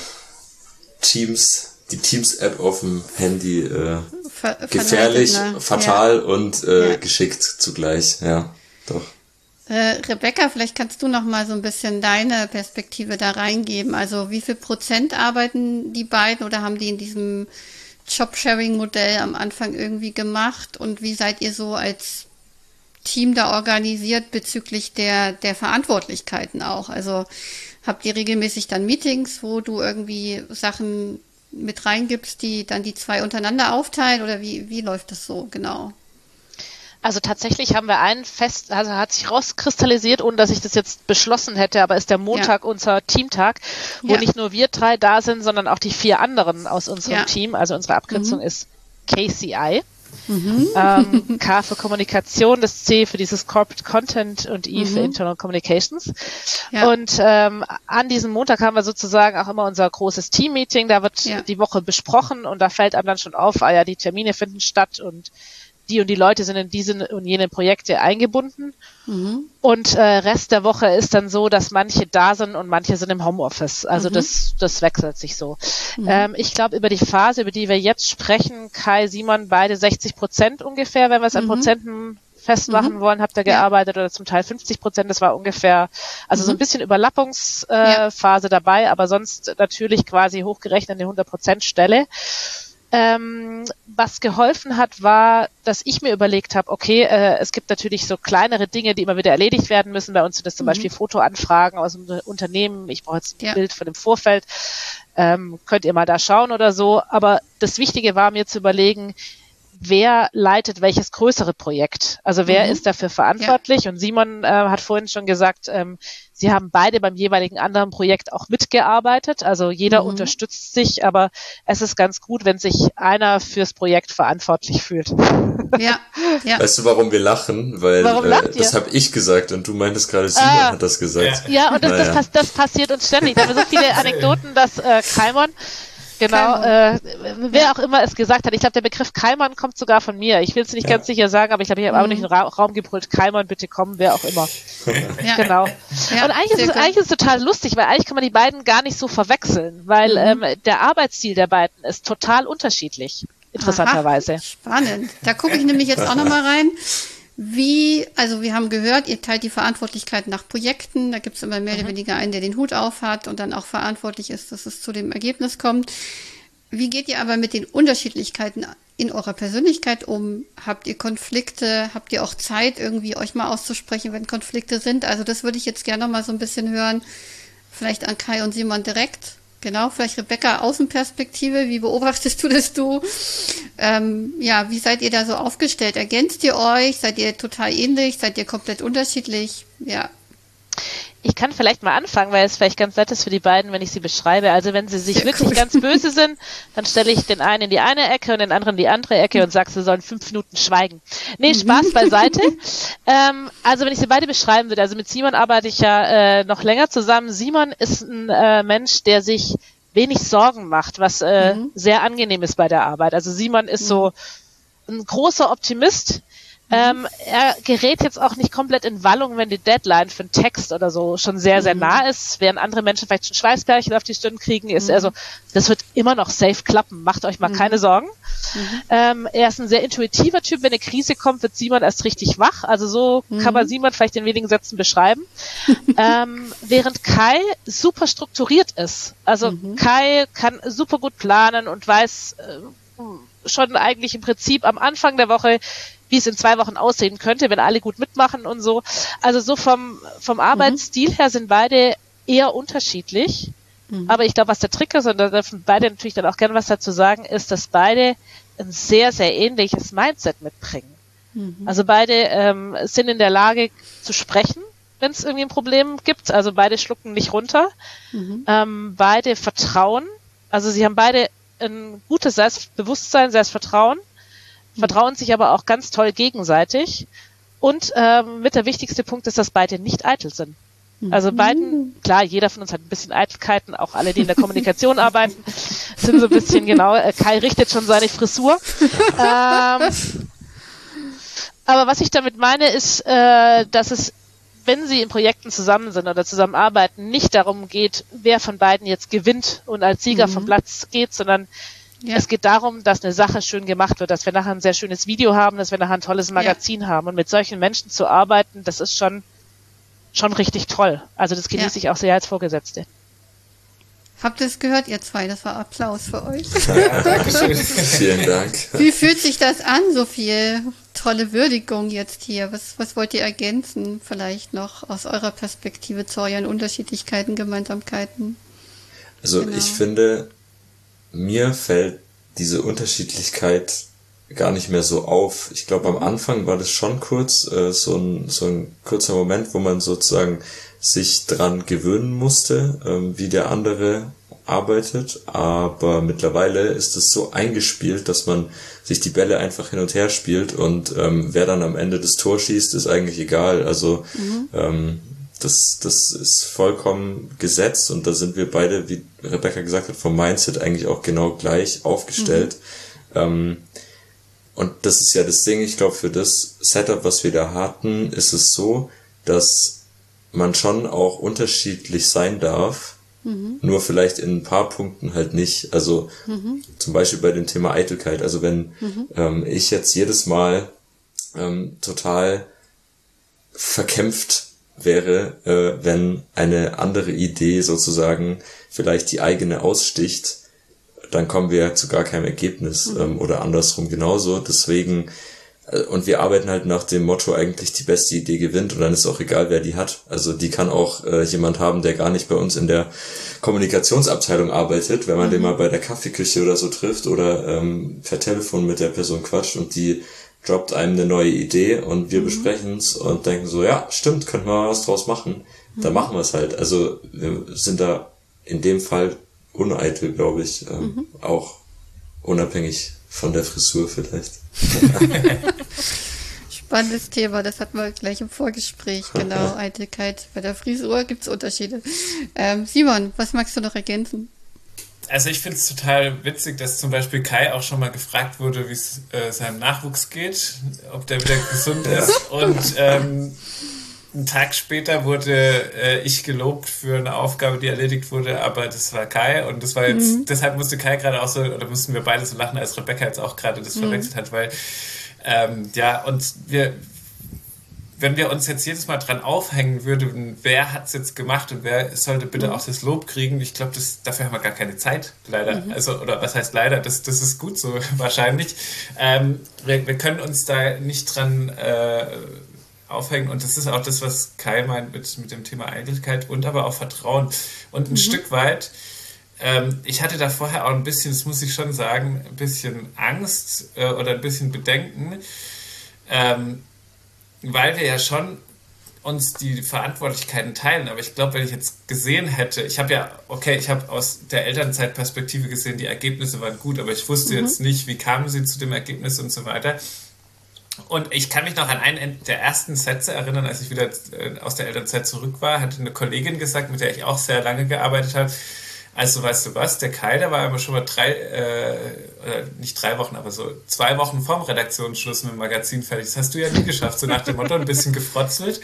Teams... die Teams-App auf dem Handy äh, Ver- gefährlich, ne? fatal ja. und äh, ja. geschickt zugleich. Ja, doch. Äh, Rebecca, vielleicht kannst du noch mal so ein bisschen deine Perspektive da reingeben. Also wie viel Prozent arbeiten die beiden oder haben die in diesem Job-Sharing-Modell am Anfang irgendwie gemacht und wie seid ihr so als Team da organisiert bezüglich der, der Verantwortlichkeiten auch? Also habt ihr regelmäßig dann Meetings, wo du irgendwie Sachen mit reingibst, die dann die zwei untereinander aufteilen oder wie, wie läuft das so genau? Also tatsächlich haben wir einen fest, also hat sich rauskristallisiert, ohne dass ich das jetzt beschlossen hätte, aber ist der Montag ja. unser Teamtag, wo ja. nicht nur wir drei da sind, sondern auch die vier anderen aus unserem ja. Team. Also unsere Abkürzung mhm. ist K C I. Mhm. Ähm, K für Kommunikation, das C für dieses Corporate Content und I mhm. für Internal Communications. Ja. Und ähm, an diesem Montag haben wir sozusagen auch immer unser großes Team-Meeting, da wird ja. die Woche besprochen und da fällt einem dann schon auf, ah ja, die Termine finden statt und die und die Leute sind in diese und jene Projekte eingebunden. Mhm. Und äh, Rest der Woche ist dann so, dass manche da sind und manche sind im Homeoffice. Also mhm. das das wechselt sich so. Mhm. Ähm, ich glaube, über die Phase, über die wir jetzt sprechen, Kai, Simon, beide sechzig Prozent ungefähr, wenn wir es an mhm. Prozenten festmachen mhm. wollen, habt ihr gearbeitet ja. oder zum Teil fünfzig Prozent. Das war ungefähr, also mhm. so ein bisschen Überlappungsphase äh, ja. dabei, aber sonst natürlich quasi hochgerechnet eine hundert Prozent Stelle. Ähm, was geholfen hat, war, dass ich mir überlegt habe, okay, äh, es gibt natürlich so kleinere Dinge, die immer wieder erledigt werden müssen. Bei uns sind das zum mhm. Beispiel Fotoanfragen aus dem Unternehmen. Ich brauche jetzt ein ja. Bild von dem Vorfeld. Ähm, könnt ihr mal da schauen oder so. Aber das Wichtige war mir zu überlegen, wer leitet welches größere Projekt. Also wer mhm. ist dafür verantwortlich? Ja. Und Simon äh, hat vorhin schon gesagt, ähm, sie haben beide beim jeweiligen anderen Projekt auch mitgearbeitet. Also jeder mhm. unterstützt sich, aber es ist ganz gut, wenn sich einer fürs Projekt verantwortlich fühlt. Ja, ja. Weißt du, warum wir lachen? Weil warum äh, das habe ich gesagt und du meintest gerade, Simon ah. hat das gesagt. Ja, und das, naja. das, das, das passiert uns ständig. Da haben wir so viele Anekdoten, dass äh, Kaimon Genau, äh, wer auch immer es gesagt hat. Ich glaube, der Begriff Kaimon kommt sogar von mir. Ich will es nicht ja. ganz sicher sagen, aber ich glaube, ich habe mhm. auch nicht in den Ra- Raum gebrüllt, Kaimon, bitte kommen, wer auch immer. Ja. Genau. Ja, und eigentlich ist, es, eigentlich ist es total lustig, weil eigentlich kann man die beiden gar nicht so verwechseln, weil mhm. ähm, der Arbeitsstil der beiden ist total unterschiedlich, interessanterweise. Aha, spannend. Da gucke ich nämlich jetzt auch nochmal rein. Wie, also wir haben gehört, ihr teilt die Verantwortlichkeiten nach Projekten, da gibt es immer mehr oder mhm. weniger einen, der den Hut auf hat und dann auch verantwortlich ist, dass es zu dem Ergebnis kommt. Wie geht ihr aber mit den Unterschiedlichkeiten in eurer Persönlichkeit um? Habt ihr Konflikte? Habt ihr auch Zeit, irgendwie euch mal auszusprechen, wenn Konflikte sind? Also das würde ich jetzt gerne noch mal so ein bisschen hören, vielleicht an Kai und Simon direkt. Genau, vielleicht Rebecca, Außenperspektive, wie beobachtest du das du? Ähm, ja, wie seid ihr da so aufgestellt? Ergänzt ihr euch? Seid ihr total ähnlich? Seid ihr komplett unterschiedlich? Ja. Ich kann vielleicht mal anfangen, weil es vielleicht ganz nett ist für die beiden, wenn ich sie beschreibe. Also wenn sie sich Sehr wirklich cool. ganz böse sind, dann stelle ich den einen in die eine Ecke und den anderen in die andere Ecke und sage, sie sollen fünf Minuten schweigen. Nee, Spaß beiseite. ähm, also wenn ich sie beide beschreiben würde, also mit Simon arbeite ich ja äh, noch länger zusammen. Simon ist ein äh, Mensch, der sich wenig Sorgen macht, was äh, mhm. sehr angenehm ist bei der Arbeit. Also Simon ist mhm. so ein großer Optimist. Ähm, er gerät jetzt auch nicht komplett in Wallung, wenn die Deadline für einen Text oder so schon sehr, sehr mhm. nah ist, während andere Menschen vielleicht schon Schweißperlen auf die Stirn kriegen, ist mhm. er so, das wird immer noch safe klappen, macht euch mal mhm. keine Sorgen. Mhm. Ähm, er ist ein sehr intuitiver Typ, wenn eine Krise kommt, wird Simon erst richtig wach, also so mhm. kann man Simon vielleicht in wenigen Sätzen beschreiben. ähm, während Kai super strukturiert ist, also mhm. Kai kann super gut planen und weiß äh, schon eigentlich im Prinzip am Anfang der Woche, wie es in zwei Wochen aussehen könnte, wenn alle gut mitmachen und so. Also so vom, vom Arbeitsstil mhm. her sind beide eher unterschiedlich. Mhm. Aber ich glaube, was der Trick ist, und da dürfen beide natürlich dann auch gerne was dazu sagen, ist, dass beide ein sehr, sehr ähnliches Mindset mitbringen. Mhm. Also beide ähm, sind in der Lage zu sprechen, wenn es irgendwie ein Problem gibt. Also beide schlucken nicht runter. Mhm. Ähm, beide vertrauen. Also sie haben beide ein gutes Selbstbewusstsein, Selbstvertrauen. Vertrauen sich aber auch ganz toll gegenseitig. Und ähm, mit der wichtigste Punkt ist, dass beide nicht eitel sind. Also beiden, klar, jeder von uns hat ein bisschen Eitelkeiten, auch alle, die in der Kommunikation arbeiten, sind so ein bisschen, genau, äh, Kai richtet schon seine Frisur. ähm, aber was ich damit meine, ist, äh, dass es, wenn sie in Projekten zusammen sind oder zusammenarbeiten, nicht darum geht, wer von beiden jetzt gewinnt und als Sieger mhm. vom Platz geht, sondern ja. es geht darum, dass eine Sache schön gemacht wird, dass wir nachher ein sehr schönes Video haben, dass wir nachher ein tolles Magazin ja. haben. Und mit solchen Menschen zu arbeiten, das ist schon schon richtig toll. Also das genieße ja. ich auch sehr als Vorgesetzte. Habt ihr es gehört, ihr zwei? Das war Applaus für euch. Ja, danke schön. Vielen Dank. Wie fühlt sich das an, so viel tolle Würdigung jetzt hier? Was, was wollt ihr ergänzen vielleicht noch aus eurer Perspektive zu euren Unterschiedlichkeiten, Gemeinsamkeiten? Also genau. ich finde, mir fällt diese Unterschiedlichkeit gar nicht mehr so auf. Ich glaube, am Anfang war das schon kurz, äh, so ein so ein kurzer Moment, wo man sozusagen sich dran gewöhnen musste, ähm, wie der andere arbeitet. Aber mittlerweile ist es so eingespielt, dass man sich die Bälle einfach hin und her spielt und ähm, wer dann am Ende das Tor schießt, ist eigentlich egal. Also mhm. ähm, Das, das ist vollkommen gesetzt und da sind wir beide, wie Rebecca gesagt hat, vom Mindset eigentlich auch genau gleich aufgestellt. Mhm. Ähm, und das ist ja das Ding, ich glaube, für das Setup, was wir da hatten, ist es so, dass man schon auch unterschiedlich sein darf, mhm. nur vielleicht in ein paar Punkten halt nicht. Also mhm. zum Beispiel bei dem Thema Eitelkeit. Also wenn mhm. ähm, ich jetzt jedes Mal ähm, total verkämpft wäre, äh, wenn eine andere Idee sozusagen vielleicht die eigene aussticht, dann kommen wir zu gar keinem Ergebnis mhm. ähm, oder andersrum genauso. Deswegen Und wir arbeiten halt nach dem Motto, eigentlich die beste Idee gewinnt und dann ist auch egal, wer die hat. Also die kann auch äh, jemand haben, der gar nicht bei uns in der Kommunikationsabteilung arbeitet, wenn man mhm. den mal bei der Kaffeeküche oder so trifft oder ähm, per Telefon mit der Person quatscht und die droppt einem eine neue Idee und wir mhm. besprechen es und denken so, ja, stimmt, könnten wir mal was draus machen. Mhm. Dann machen wir es halt. Also wir sind da in dem Fall uneitel, glaube ich, ähm, mhm. auch unabhängig von der Frisur vielleicht. Spannendes Thema, das hatten wir gleich im Vorgespräch. Genau, Eitelkeit. Bei der Frisur gibt es Unterschiede. Ähm, Simon, was magst du noch ergänzen? Also ich finde es total witzig, dass zum Beispiel Kai auch schon mal gefragt wurde, wie es äh, seinem Nachwuchs geht, ob der wieder gesund ist. Und ähm, einen Tag später wurde äh, ich gelobt für eine Aufgabe, die erledigt wurde, aber das war Kai und das war jetzt, mhm. deshalb musste Kai gerade auch so, oder mussten wir beide so lachen, als Rebecca jetzt auch gerade das mhm. verwechselt hat, weil ähm, ja, und wir, wenn wir uns jetzt jedes Mal dran aufhängen würden, wer hat es jetzt gemacht und wer sollte bitte mhm. auch das Lob kriegen, ich glaube, dafür haben wir gar keine Zeit, leider. Mhm. Also, oder was heißt leider, das, das ist gut so wahrscheinlich. Ähm, wir, wir können uns da nicht dran äh, aufhängen und das ist auch das, was Kai meint mit, mit dem Thema Eitelkeit und aber auch Vertrauen. Und ein mhm. Stück weit, ähm, ich hatte da vorher auch ein bisschen, das muss ich schon sagen, ein bisschen Angst äh, oder ein bisschen Bedenken, ähm, weil wir ja schon uns die Verantwortlichkeiten teilen. Aber ich glaube, wenn ich jetzt gesehen hätte, ich habe ja, okay, ich habe aus der Elternzeitperspektive gesehen, die Ergebnisse waren gut, aber ich wusste mhm. jetzt nicht, wie kamen sie zu dem Ergebnis und so weiter. Und ich kann mich noch an einen der ersten Sätze erinnern, als ich wieder aus der Elternzeit zurück war, hatte eine Kollegin gesagt, mit der ich auch sehr lange gearbeitet habe, also weißt du was, der Kai, der war aber schon mal drei, äh, nicht drei Wochen, aber so zwei Wochen vorm Redaktionsschluss mit dem Magazin fertig. Das hast du ja nie geschafft, so nach dem Motto, ein bisschen gefrotzelt.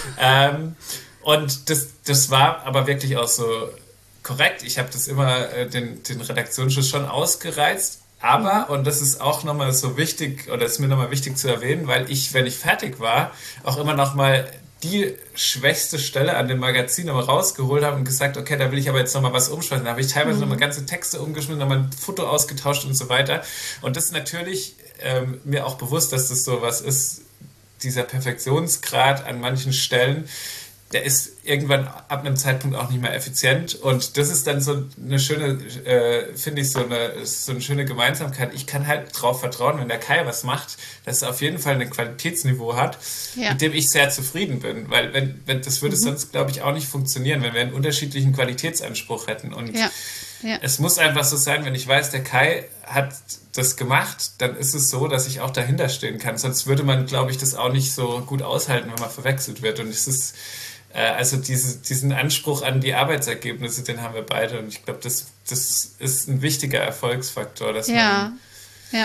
Ähm, und das, das war aber wirklich auch so korrekt. Ich habe das immer, äh, den, den Redaktionsschluss schon ausgereizt. Aber, und das ist auch nochmal so wichtig, oder ist mir nochmal wichtig zu erwähnen, weil ich, wenn ich fertig war, auch immer nochmal die schwächste Stelle an dem Magazin nochmal rausgeholt habe und gesagt, okay, da will ich aber jetzt nochmal was umschmeißen. Da habe ich teilweise mhm. nochmal ganze Texte umgeschmissen, nochmal ein Foto ausgetauscht und so weiter. Und das ist natürlich ähm, mir auch bewusst, dass das so was ist, dieser Perfektionsgrad an manchen Stellen, der ist irgendwann ab einem Zeitpunkt auch nicht mehr effizient und das ist dann so eine schöne, äh, finde ich, so eine, so eine schöne Gemeinsamkeit. Ich kann halt drauf vertrauen, wenn der Kai was macht, dass es auf jeden Fall ein Qualitätsniveau hat, ja. mit dem ich sehr zufrieden bin, weil wenn, wenn das würde mhm. sonst, glaube ich, auch nicht funktionieren, wenn wir einen unterschiedlichen Qualitätsanspruch hätten und ja. Ja. es muss einfach so sein, wenn ich weiß, der Kai hat das gemacht, dann ist es so, dass ich auch dahinter stehen kann, sonst würde man, glaube ich, das auch nicht so gut aushalten, wenn man verwechselt wird und es ist Also diese, diesen Anspruch an die Arbeitsergebnisse, den haben wir beide und ich glaube, das, das ist ein wichtiger Erfolgsfaktor. Dass ja, man ja,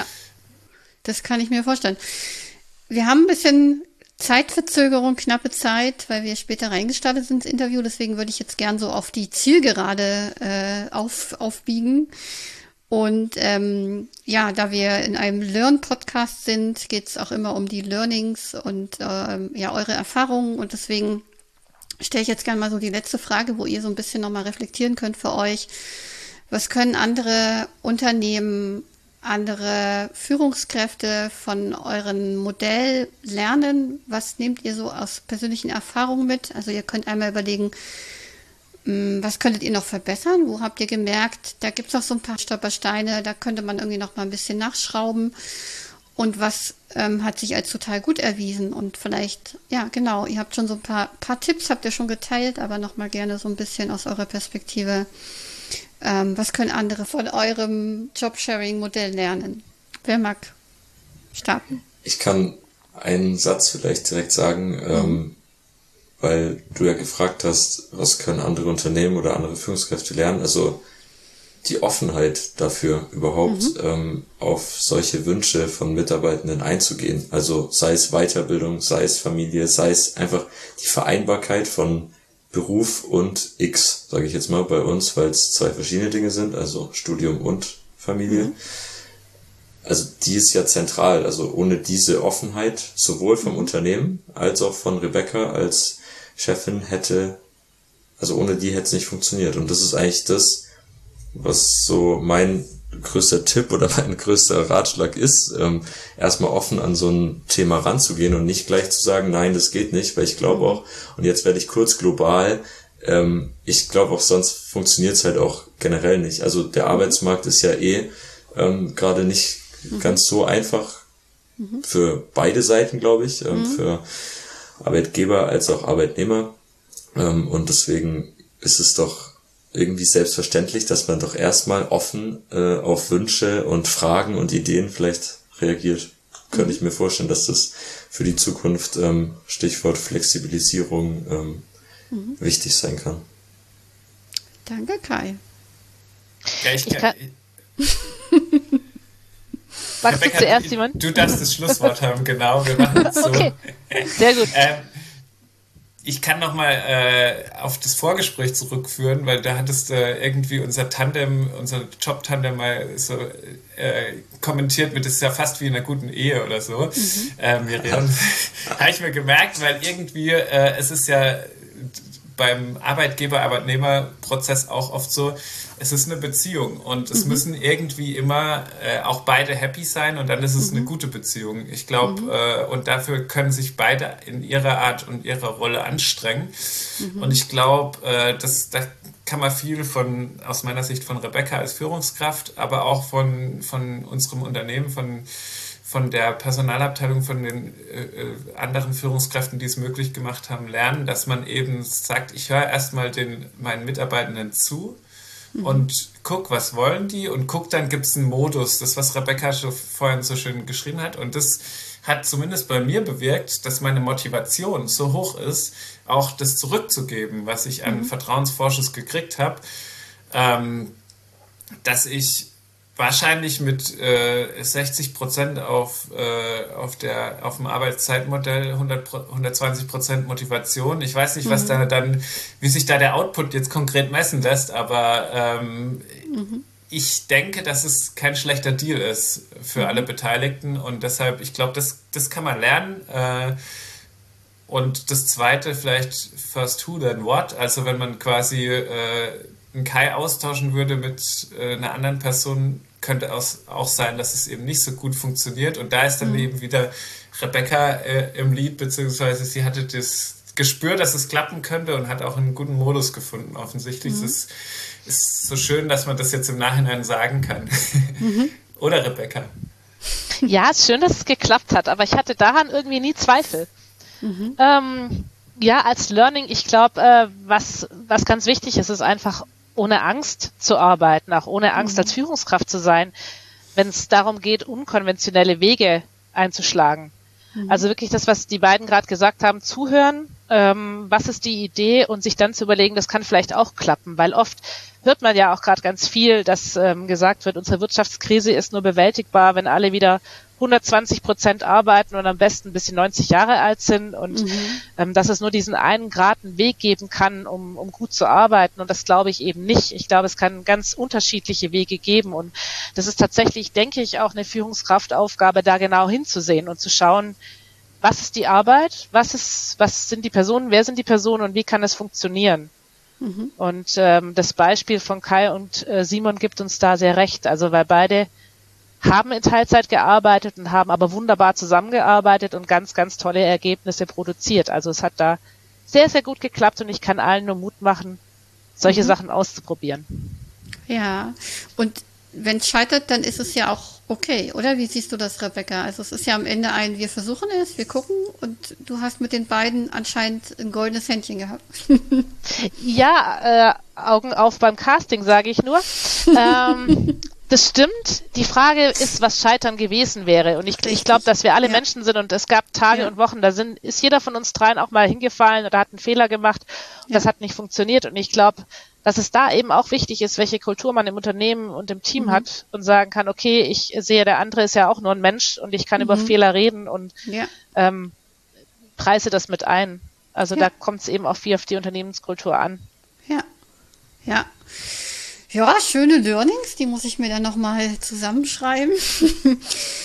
das kann ich mir vorstellen. Wir haben ein bisschen Zeitverzögerung, knappe Zeit, weil wir später reingestartet sind ins Interview, deswegen würde ich jetzt gern so auf die Zielgerade äh, auf, aufbiegen. Und ähm, ja, da wir in einem Learn-Podcast sind, geht es auch immer um die Learnings und ähm, ja eure Erfahrungen und deswegen stelle ich jetzt gerne mal so die letzte Frage, wo ihr so ein bisschen nochmal reflektieren könnt für euch. Was können andere Unternehmen, andere Führungskräfte von eurem Modell lernen? Was nehmt ihr so aus persönlichen Erfahrungen mit? Also ihr könnt einmal überlegen, was könntet ihr noch verbessern? Wo habt ihr gemerkt, da gibt es noch so ein paar Stolpersteine, da könnte man irgendwie noch mal ein bisschen nachschrauben. Und was ähm, hat sich als total gut erwiesen? Und vielleicht, ja genau, ihr habt schon so ein paar, paar Tipps, habt ihr schon geteilt, aber nochmal gerne so ein bisschen aus eurer Perspektive. Ähm, was können andere von eurem Jobsharing-Modell lernen? Wer mag starten? Ich kann einen Satz vielleicht direkt sagen, mhm. ähm, weil du ja gefragt hast, was können andere Unternehmen oder andere Führungskräfte lernen? Also die Offenheit dafür überhaupt mhm. ähm, auf solche Wünsche von Mitarbeitenden einzugehen. Also sei es Weiterbildung, sei es Familie, sei es einfach die Vereinbarkeit von Beruf und X, sage ich jetzt mal bei uns, weil es zwei verschiedene Dinge sind, also Studium und Familie. Mhm. Also die ist ja zentral. Also ohne diese Offenheit, sowohl vom mhm. Unternehmen als auch von Rebecca als Chefin hätte, also ohne die hätte es nicht funktioniert. Und das ist eigentlich das, was so mein größter Tipp oder mein größter Ratschlag ist, ähm, erstmal offen an so ein Thema ranzugehen und nicht gleich zu sagen, nein, das geht nicht, weil ich glaube auch, und jetzt werde ich kurz global, ähm, ich glaube auch, sonst funktioniert es halt auch generell nicht. Also der Arbeitsmarkt ist ja eh ähm, gerade nicht mhm. ganz so einfach mhm. für beide Seiten, glaube ich, ähm, mhm. für Arbeitgeber als auch Arbeitnehmer. Ähm, und deswegen ist es doch irgendwie selbstverständlich, dass man doch erstmal offen äh, auf Wünsche und Fragen und Ideen vielleicht reagiert. Mhm. Könnte ich mir vorstellen, dass das für die Zukunft, ähm, Stichwort Flexibilisierung, ähm, mhm. wichtig sein kann. Danke, Kai. Ja, ich ich kann... Magst du zuerst, Simon? Du darfst das Schlusswort haben, genau. Wir machen es so. Okay, sehr gut. ähm, Ich kann nochmal äh, auf das Vorgespräch zurückführen, weil da hattest du äh, irgendwie unser Tandem, unser Job-Tandem mal so äh, kommentiert mit, das ist ja fast wie in einer guten Ehe oder so. Mhm. Äh, Miriam, habe ich mir gemerkt, weil irgendwie äh, es ist ja beim Arbeitgeber-Arbeitnehmer-Prozess auch oft so, es ist eine Beziehung und es mhm. müssen irgendwie immer äh, auch beide happy sein und dann ist es mhm. eine gute Beziehung. Ich glaube, mhm. äh, und dafür können sich beide in ihrer Art und ihrer Rolle anstrengen. Mhm. Und ich glaube, äh, das, da kann man viel von, aus meiner Sicht von Rebecca als Führungskraft, aber auch von, von unserem Unternehmen, von von der Personalabteilung, von den äh, anderen Führungskräften, die es möglich gemacht haben, lernen, dass man eben sagt, ich höre erstmal den meinen Mitarbeitenden zu mhm. und guck, was wollen die und guck, dann gibt es einen Modus, das, was Rebecca schon vorhin so schön geschrieben hat und das hat zumindest bei mir bewirkt, dass meine Motivation so hoch ist, auch das zurückzugeben, was ich an mhm. Vertrauensvorschuss gekriegt habe, ähm, dass ich wahrscheinlich mit äh, sechzig Prozent auf, äh, auf, der, auf dem Arbeitszeitmodell, hundert, hundertzwanzig Prozent Motivation. Ich weiß nicht, was mhm. da dann, wie sich da der Output jetzt konkret messen lässt, aber ähm, mhm. ich denke, dass es kein schlechter Deal ist für mhm. alle Beteiligten und deshalb, ich glaube, das, das kann man lernen. Äh, und das Zweite vielleicht first who, then what, also wenn man quasi äh, einen Kai austauschen würde mit äh, einer anderen Person, könnte aus, auch sein, dass es eben nicht so gut funktioniert. Und da ist dann mhm. eben wieder Rebecca äh, im Lied, beziehungsweise sie hatte das Gespür, dass es klappen könnte und hat auch einen guten Modus gefunden. Offensichtlich mhm. ist es so schön, dass man das jetzt im Nachhinein sagen kann. Mhm. Oder Rebecca? Ja, es ist schön, dass es geklappt hat, aber ich hatte daran irgendwie nie Zweifel. Mhm. Ähm, ja, als Learning, ich glaube, äh, was, was ganz wichtig ist, ist einfach ohne Angst zu arbeiten, auch ohne Angst mhm. als Führungskraft zu sein, wenn es darum geht, unkonventionelle Wege einzuschlagen. Mhm. Also wirklich das, was die beiden gerade gesagt haben, zuhören, ähm, was ist die Idee und sich dann zu überlegen, das kann vielleicht auch klappen, weil oft hört man ja auch gerade ganz viel, dass ähm, gesagt wird, unsere Wirtschaftskrise ist nur bewältigbar, wenn alle wieder hundertzwanzig Prozent arbeiten und am besten bis sie neunzig Jahre alt sind und mhm. ähm, dass es nur diesen einen geraden Weg geben kann, um, um gut zu arbeiten und das glaube ich eben nicht. Ich glaube, es kann ganz unterschiedliche Wege geben und das ist tatsächlich, denke ich, auch eine Führungskraftaufgabe, da genau hinzusehen und zu schauen, was ist die Arbeit, was ist, was sind die Personen, wer sind die Personen und wie kann es funktionieren? Mhm. Und ähm, das Beispiel von Kai und äh, Simon gibt uns da sehr recht, also weil beide haben in Teilzeit gearbeitet und haben aber wunderbar zusammengearbeitet und ganz, ganz tolle Ergebnisse produziert. Also es hat da sehr, sehr gut geklappt und ich kann allen nur Mut machen, solche mhm. Sachen auszuprobieren. Ja, und wenn es scheitert, dann ist es ja auch okay, oder? Wie siehst du das, Rebecca? Also es ist ja am Ende ein, wir versuchen es, wir gucken und du hast mit den beiden anscheinend ein goldenes Händchen gehabt. Ja, äh, Augen auf beim Casting, sage ich nur. ähm, Das stimmt. Die Frage ist, was Scheitern gewesen wäre. Und ich, ich glaube, dass wir alle ja. Menschen sind und es gab Tage ja. und Wochen, da sind, ist jeder von uns dreien auch mal hingefallen oder hat einen Fehler gemacht und ja. das hat nicht funktioniert. Und ich glaube, dass es da eben auch wichtig ist, welche Kultur man im Unternehmen und im Team mhm. hat und sagen kann, okay, ich sehe, der andere ist ja auch nur ein Mensch und ich kann mhm. über Fehler reden und ja. ähm, preise das mit ein. Also ja. da kommt es eben auch viel auf die Unternehmenskultur an. Ja, ja. Ja, schöne Learnings, die muss ich mir dann nochmal zusammenschreiben.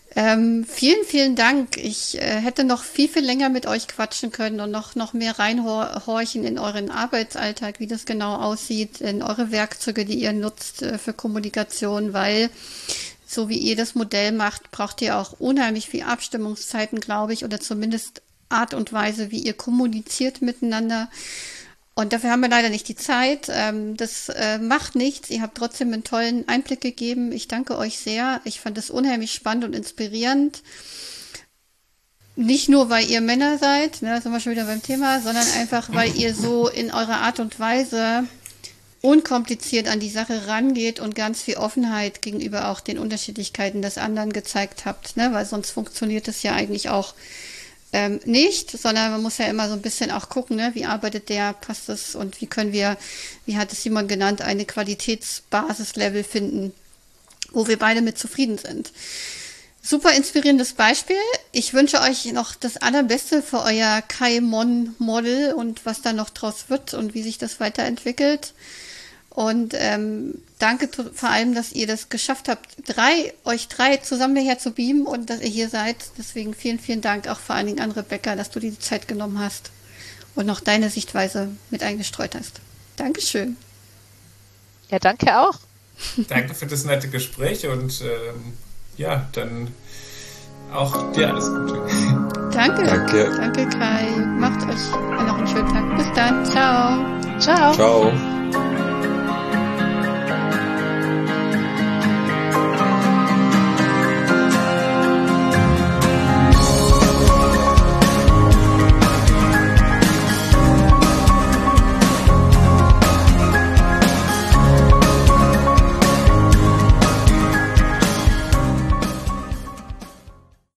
Ähm, vielen, vielen Dank. Ich äh, hätte noch viel, viel länger mit euch quatschen können und noch, noch mehr reinhorchen in euren Arbeitsalltag, wie das genau aussieht, in eure Werkzeuge, die ihr nutzt äh, für Kommunikation, weil so wie ihr das Modell macht, braucht ihr auch unheimlich viel Abstimmungszeiten, glaube ich, oder zumindest Art und Weise, wie ihr kommuniziert miteinander. Und dafür haben wir leider nicht die Zeit. Ähm, das äh, macht nichts. Ihr habt trotzdem einen tollen Einblick gegeben. Ich danke euch sehr. Ich fand das unheimlich spannend und inspirierend. Nicht nur, weil ihr Männer seid, ne, da sind wir schon wieder beim Thema, sondern einfach, weil ihr so in eurer Art und Weise unkompliziert an die Sache rangeht und ganz viel Offenheit gegenüber auch den Unterschiedlichkeiten des anderen gezeigt habt, ne, weil sonst funktioniert es ja eigentlich auch Ähm, nicht, sondern man muss ja immer so ein bisschen auch gucken, ne, wie arbeitet der, passt es und wie können wir, wie hat es Simon genannt, eine Qualitätsbasislevel finden, wo wir beide mit zufrieden sind. Super inspirierendes Beispiel. Ich wünsche euch noch das Allerbeste für euer Kai-Mon-Model und was da noch draus wird und wie sich das weiterentwickelt. Und ähm, danke vor allem, dass ihr das geschafft habt, drei, euch drei zusammen hierher zu beamen und dass ihr hier seid. Deswegen vielen, vielen Dank auch vor allen Dingen an Rebecca, dass du dir die Zeit genommen hast und noch deine Sichtweise mit eingestreut hast. Dankeschön. Ja, danke auch. Danke für das nette Gespräch und ähm, ja, dann auch dir alles Gute. Danke. Danke. Danke, Kai. Macht euch noch einen schönen Tag. Bis dann. Ciao. Ciao. Ciao.